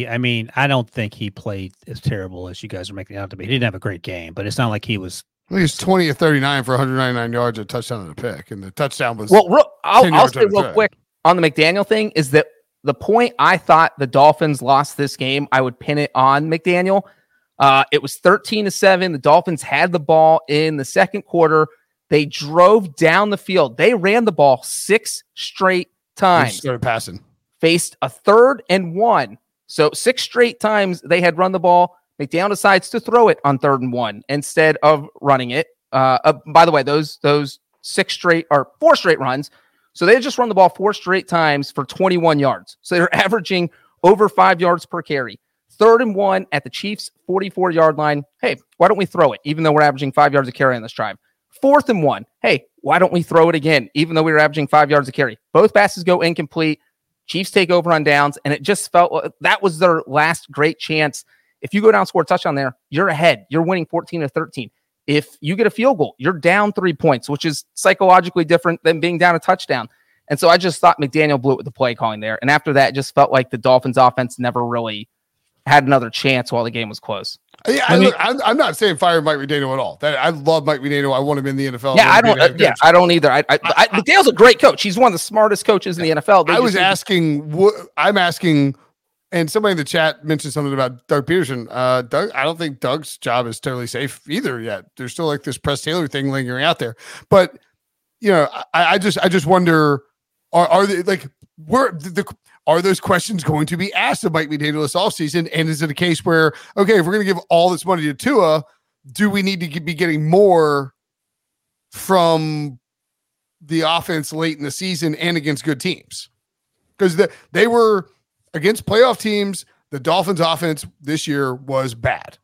he played as terrible as you guys are making it out to be. He didn't have a great game, but it's not like he was. He was 20 of 39 for 199 yards, a touchdown and a pick, and the touchdown was. I'll say real quick on the McDaniel thing is that the point I thought the Dolphins lost this game, I would pin it on McDaniel. It was 13-7. The Dolphins had the ball in the second quarter. They drove down the field. They ran the ball 6 straight times. They started passing. Faced a 3rd and 1. So 6 straight times they had run the ball. McDaniel decides to throw it on 3rd and 1 instead of running it. By the way, those 4 straight runs. So they had just run the ball 4 straight times for 21 yards. So they're averaging over 5 yards per carry. 3rd and 1 at the Chiefs' 44-yard line. Hey, why don't we throw it, even though we're averaging 5 yards a carry on this drive? 4th and 1. Hey, why don't we throw it again, even though we were averaging 5 yards a carry? Both passes go incomplete. Chiefs take over on downs, and it just felt that was their last great chance. If you go down and score a touchdown there, you're ahead. You're winning 14-13. If you get a field goal, you're down 3 points, which is psychologically different than being down a touchdown. And so I just thought McDaniel blew it with the play calling there. And after that, it just felt like the Dolphins offense never really had another chance while the game was close. Yeah, I'm not saying fire Mike McDaniel at all. I love Mike McDaniel. I want him in the NFL. Yeah, I don't either. McDaniel's a great coach. He's one of the smartest coaches in the NFL. I'm asking, and somebody in the chat mentioned something about Doug Peterson. Doug, I don't think Doug's job is totally safe either yet. There's still this Press Taylor thing lingering out there. But I just wonder, are those questions going to be asked of Mike McDaniel this offseason? And is it a case where, okay, if we're going to give all this money to Tua, do we need to be getting more from the offense late in the season and against good teams? Because they were against playoff teams. The Dolphins offense this year was bad.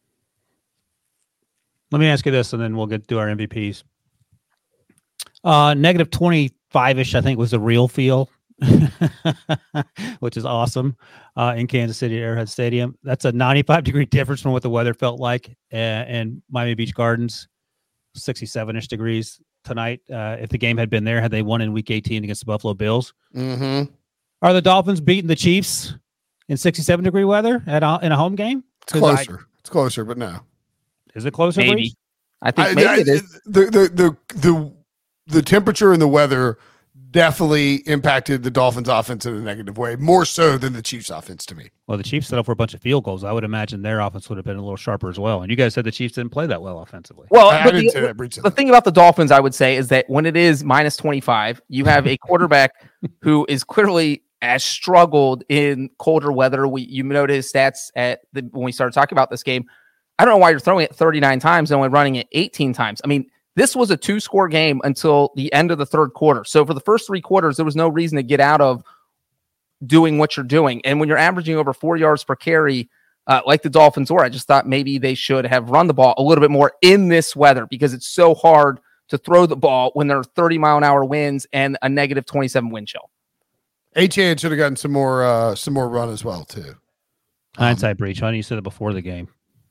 Let me ask you this, and then we'll do our MVPs. Negative 25-ish, I think, was the real feel. Which is awesome in Kansas City Arrowhead Stadium. That's a 95-degree difference from what the weather felt like in Miami Beach Gardens, 67-ish degrees tonight. If the game had been there, had they won in Week 18 against the Buffalo Bills. Mm-hmm. Are the Dolphins beating the Chiefs in 67-degree weather in a home game? It's closer. It's closer, but no. Is it closer? Maybe. I think maybe it is. The the temperature and the weather definitely impacted the Dolphins offense in a negative way, more so than the Chiefs offense to me. Well, the Chiefs set up for a bunch of field goals. I would imagine their offense would have been a little sharper as well. And you guys said the Chiefs didn't play that well offensively. Well, I didn't say that. The thing about the Dolphins, I would say, is that when it is minus 25, you have a quarterback who is clearly has struggled in colder weather. You noted his stats when we started talking about this game. I don't know why you're throwing it 39 times and only running it 18 times. I mean, this was a 2-score game until the end of the third quarter. So for the first 3 quarters, there was no reason to get out of doing what you're doing. And when you're averaging over 4 yards per carry, like the Dolphins were, I just thought maybe they should have run the ball a little bit more in this weather because it's so hard to throw the ball when there are 30-mile-an-hour winds and a negative 27 wind chill. Achane should have gotten some more run as well too. Hindsight breach. Honey, you said it before the game.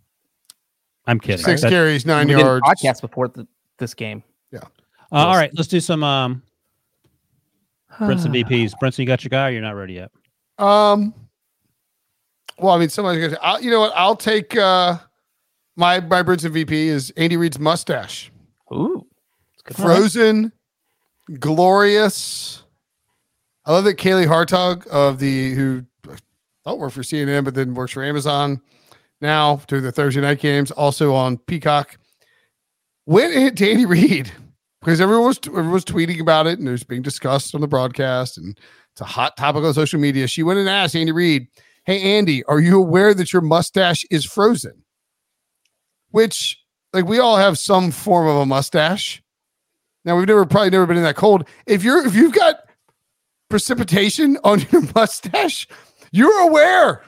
I'm kidding. 6 carries, 9 yards. Podcast before this game. Yeah. All right, let's do some Brinson VPs. Brinson, you got your guy? Or you're not ready yet. Well, I mean, somebody's gonna. You know what? I'll take my Brinson VP is Andy Reid's mustache. Ooh, frozen, glorious. I love that Kaylee Hartog who I thought worked for CNN, but then works for Amazon now to the Thursday night games, also on Peacock. Went to Andy Reid because everyone was tweeting about it and it was being discussed on the broadcast and it's a hot topic on social media. She went and asked Andy Reid, "Hey Andy, are you aware that your mustache is frozen?" Which, like, we all have some form of a mustache. Now we've probably never been in that cold. If you've got precipitation on your mustache, you're aware,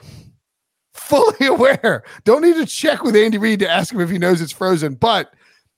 fully aware. Don't need to check with Andy Reid to ask him if he knows it's frozen. But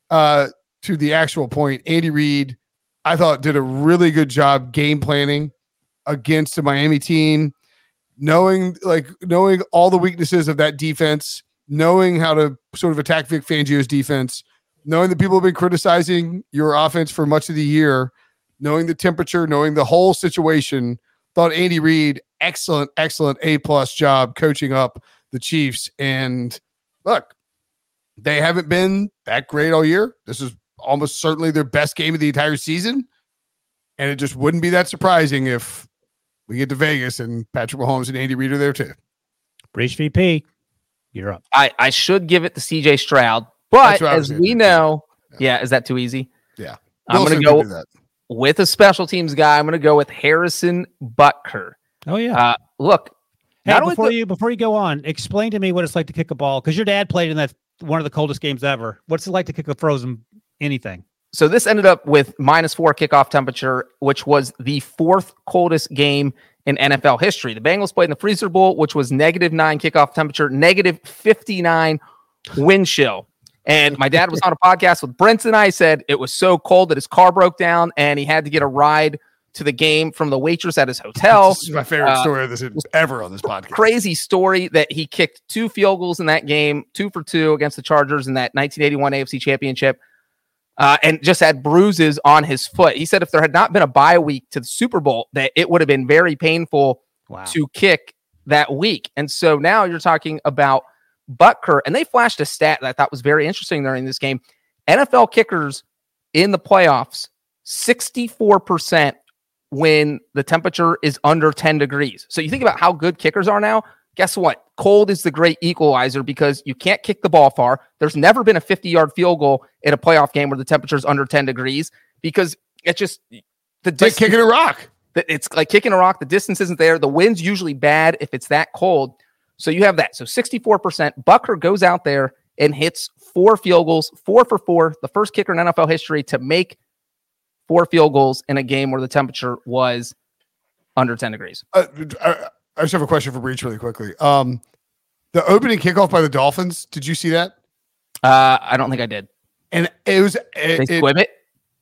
to the actual point, Andy Reid, I thought, did a really good job game planning against the Miami team, knowing all the weaknesses of that defense, knowing how to sort of attack Vic Fangio's defense, knowing that people have been criticizing your offense for much of the year, knowing the temperature, knowing the whole situation. Thought Andy Reid, excellent A+ job coaching up the Chiefs. And look, they haven't been that great all year. This is almost certainly their best game of the entire season. And it just wouldn't be that surprising if we get to Vegas and Patrick Mahomes and Andy Reid are there too. Breach VP, you're up. I should give it to CJ Stroud, but as we know, is that too easy? Yeah. I'm going to go with a special teams guy. I'm going to go with Harrison Butker. Oh yeah. Look, hey, before you go on, explain to me what it's like to kick a ball, because your dad played in that one of the coldest games ever. What's it like to kick a frozen anything? So this ended up with -4 kickoff temperature, which was the 4th coldest game in NFL history. The Bengals played in the Freezer Bowl, which was -9 kickoff temperature, -59 wind chill. And my dad was on a podcast with Brent and I, said it was so cold that his car broke down and he had to get a ride to the game from the waitress at his hotel. This is my favorite story of this ever on this podcast. Crazy story that he kicked 2 field goals in that game, 2 for 2 against the Chargers in that 1981 AFC Championship, and just had bruises on his foot. He said if there had not been a bye week to the Super Bowl, that it would have been very painful to kick that week. And so now you're talking about Butker, and they flashed a stat that I thought was very interesting during this game. NFL kickers in the playoffs, 64% when the temperature is under 10 degrees. So you think about how good kickers are now. Guess what? Cold is the great equalizer because you can't kick the ball far. There's never been a 50-yard field goal in a playoff game where the temperature is under 10 degrees because it's just it's like kicking a rock. It's like kicking a rock. The distance isn't there. The wind's usually bad if it's that cold. So you have that. So 64%. Butker goes out there and hits 4 field goals, 4 for 4, the first kicker in NFL history to make 4 field goals in a game where the temperature was under 10 degrees. I just have a question for Breach really quickly. The opening kickoff by the Dolphins, did you see that? I don't think I did. And it was they squib it.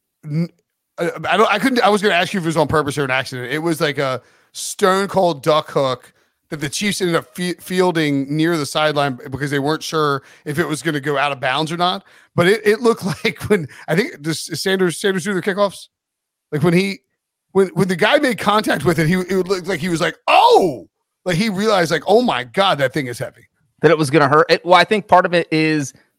I was going to ask you if it was on purpose or an accident. It was like a stone cold duck hook that the Chiefs ended up fielding near the sideline because they weren't sure if it was going to go out of bounds or not. But it looked like when I think Sanders do the kickoffs, like when the guy made contact with it, it looked like he was like, oh, like he realized like, oh my God, that thing is heavy. That it was going to hurt. Well, I think part of it is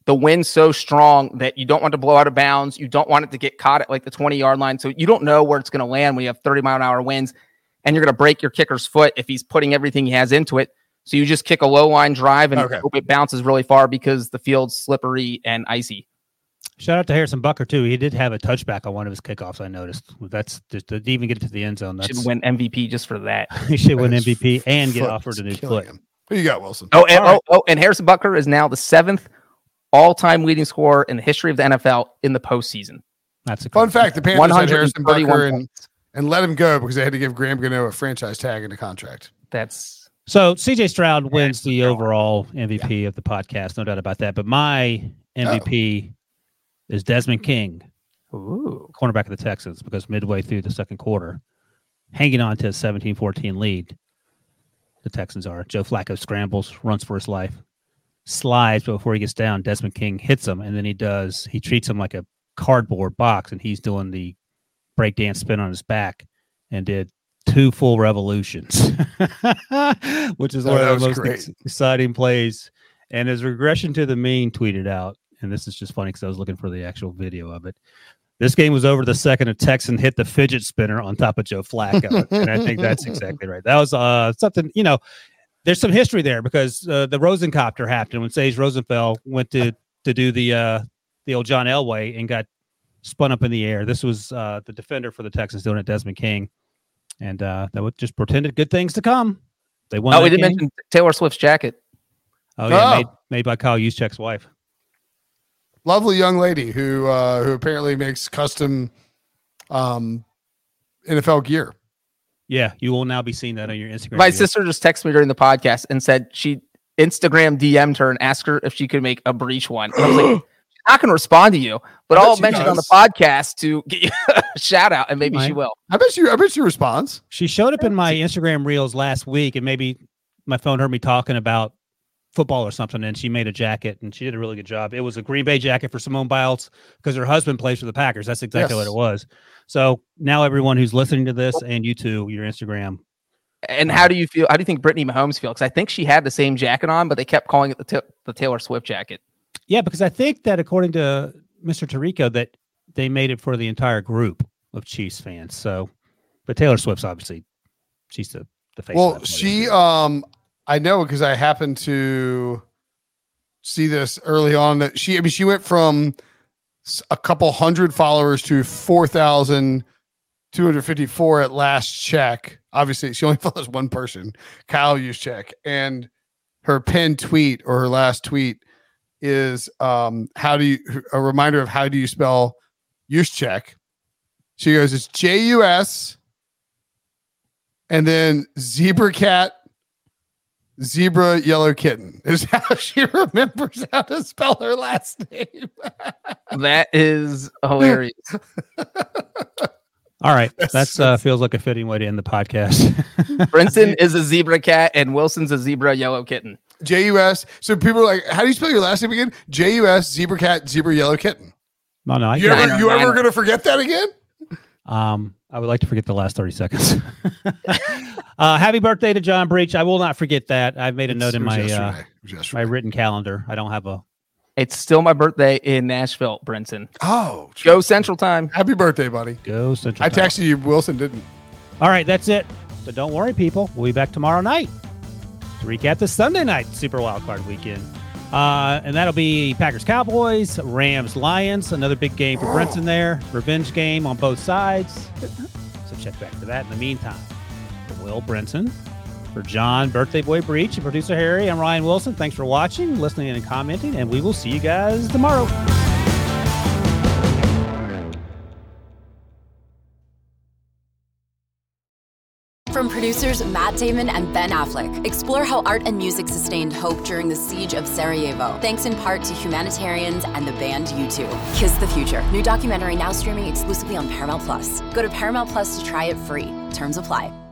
the wind's so strong that you don't want to blow out of bounds. You don't want it to get caught at like the 20-yard line. So you don't know where it's going to land when you have 30-mile-an-hour winds, and you're going to break your kicker's foot if he's putting everything he has into it. So you just kick a low line drive and hope it bounces really far because the field's slippery and icy. Shout out to Harrison Butker too. He did have a touchback on one of his kickoffs. I noticed. That's just to even get to the end zone. That's, should win MVP just for that. He should win MVP and get offered a new foot. Who you got, Wilson? And Harrison Butker is now the 7th all-time leading scorer in the history of the NFL in the postseason. That's a fun fact. The Panthers had Harrison Butker and let him go because they had to give Graham Gano a franchise tag in the contract. So CJ Stroud wins the overall MVP of the podcast, no doubt about that. But my MVP is Desmond King, cornerback of the Texans, because midway through the second quarter, hanging on to a 17-14 lead, the Texans are. Joe Flacco scrambles, runs for his life, slides, but before he gets down, Desmond King hits him, and then he treats him like a cardboard box, and he's doing the breakdance spin on his back and did 2 full revolutions, which is one of the most exciting plays. And his regression to the mean tweeted out, and this is just funny because I was looking for the actual video of it. This game was over the second a Texan hit the fidget spinner on top of Joe Flacco. And I think that's exactly right. That was something, there's some history there because the Rosencopter happened when Sage Rosenfeld went to do the old John Elway and got spun up in the air. This was the defender for the Texans doing it, Desmond King. And that would just pretended good things to come. They won. We didn't mention Taylor Swift's jacket. Oh, yeah, made by Kyle Juszczyk's wife. Lovely young lady who apparently makes custom NFL gear. Yeah, you will now be seeing that on your Instagram. My sister just texted me during the podcast and said she Instagram DM'd her and asked her if she could make a breach one. And I was like, I can respond to you, but I'll mention it on the podcast to get you a shout out, and maybe she will. I bet she responds. She showed up in my Instagram reels last week, and maybe my phone heard me talking about football or something, and she made a jacket, and she did a really good job. It was a Green Bay jacket for Simone Biles because her husband plays for the Packers. That's exactly what it was. So now everyone who's listening to this, and you too, your Instagram. And how do you feel? How do you think Brittany Mahomes feels? Because I think she had the same jacket on, but they kept calling it the Taylor Swift jacket. Yeah, because I think that according to Mr. Tirico, that they made it for the entire group of Chiefs fans. So, but Taylor Swift's obviously, she's the face. Well, she, I know because I happened to see this early on that she went from a couple hundred followers to 4,254 at last check. Obviously, she only follows one person, Kyle Juszczyk, and her pinned tweet or her last tweet is a reminder of how do you spell Juszczyk. She goes, it's J-U-S and then zebra cat, zebra yellow kitten is how she remembers how to spell her last name. That is hilarious. All right. That feels like a fitting way to end the podcast. Brinson is a zebra cat and Wilson's a zebra yellow kitten. J-U-S. So people are like, how do you spell your last name again? J-U-S, zebra cat, zebra yellow kitten. No. You ever going to forget that again? I would like to forget the last 30 seconds. Happy birthday to John Breach. I will not forget that. I've made a note in my my written calendar. I don't have a. It's still my birthday in Nashville, Brinson. Oh, go Central Time. Happy birthday, buddy. Go Central Time. I texted you. Wilson didn't. All right, that's it. But don't worry, people. We'll be back tomorrow night to recap the Sunday night Super Wildcard weekend. And that'll be Packers-Cowboys, Rams-Lions, another big game for Brinson there. Revenge game on both sides. So check back for that. In the meantime, for Will Brinson, for John, Birthday Boy Breach, and producer Harry, I'm Ryan Wilson. Thanks for watching, listening, and commenting, and we will see you guys tomorrow. From producers Matt Damon and Ben Affleck, explore how art and music sustained hope during the siege of Sarajevo, thanks in part to humanitarians and the band U2. Kiss the Future, new documentary now streaming exclusively on Paramount+. Go to Paramount+ to try it free. Terms apply.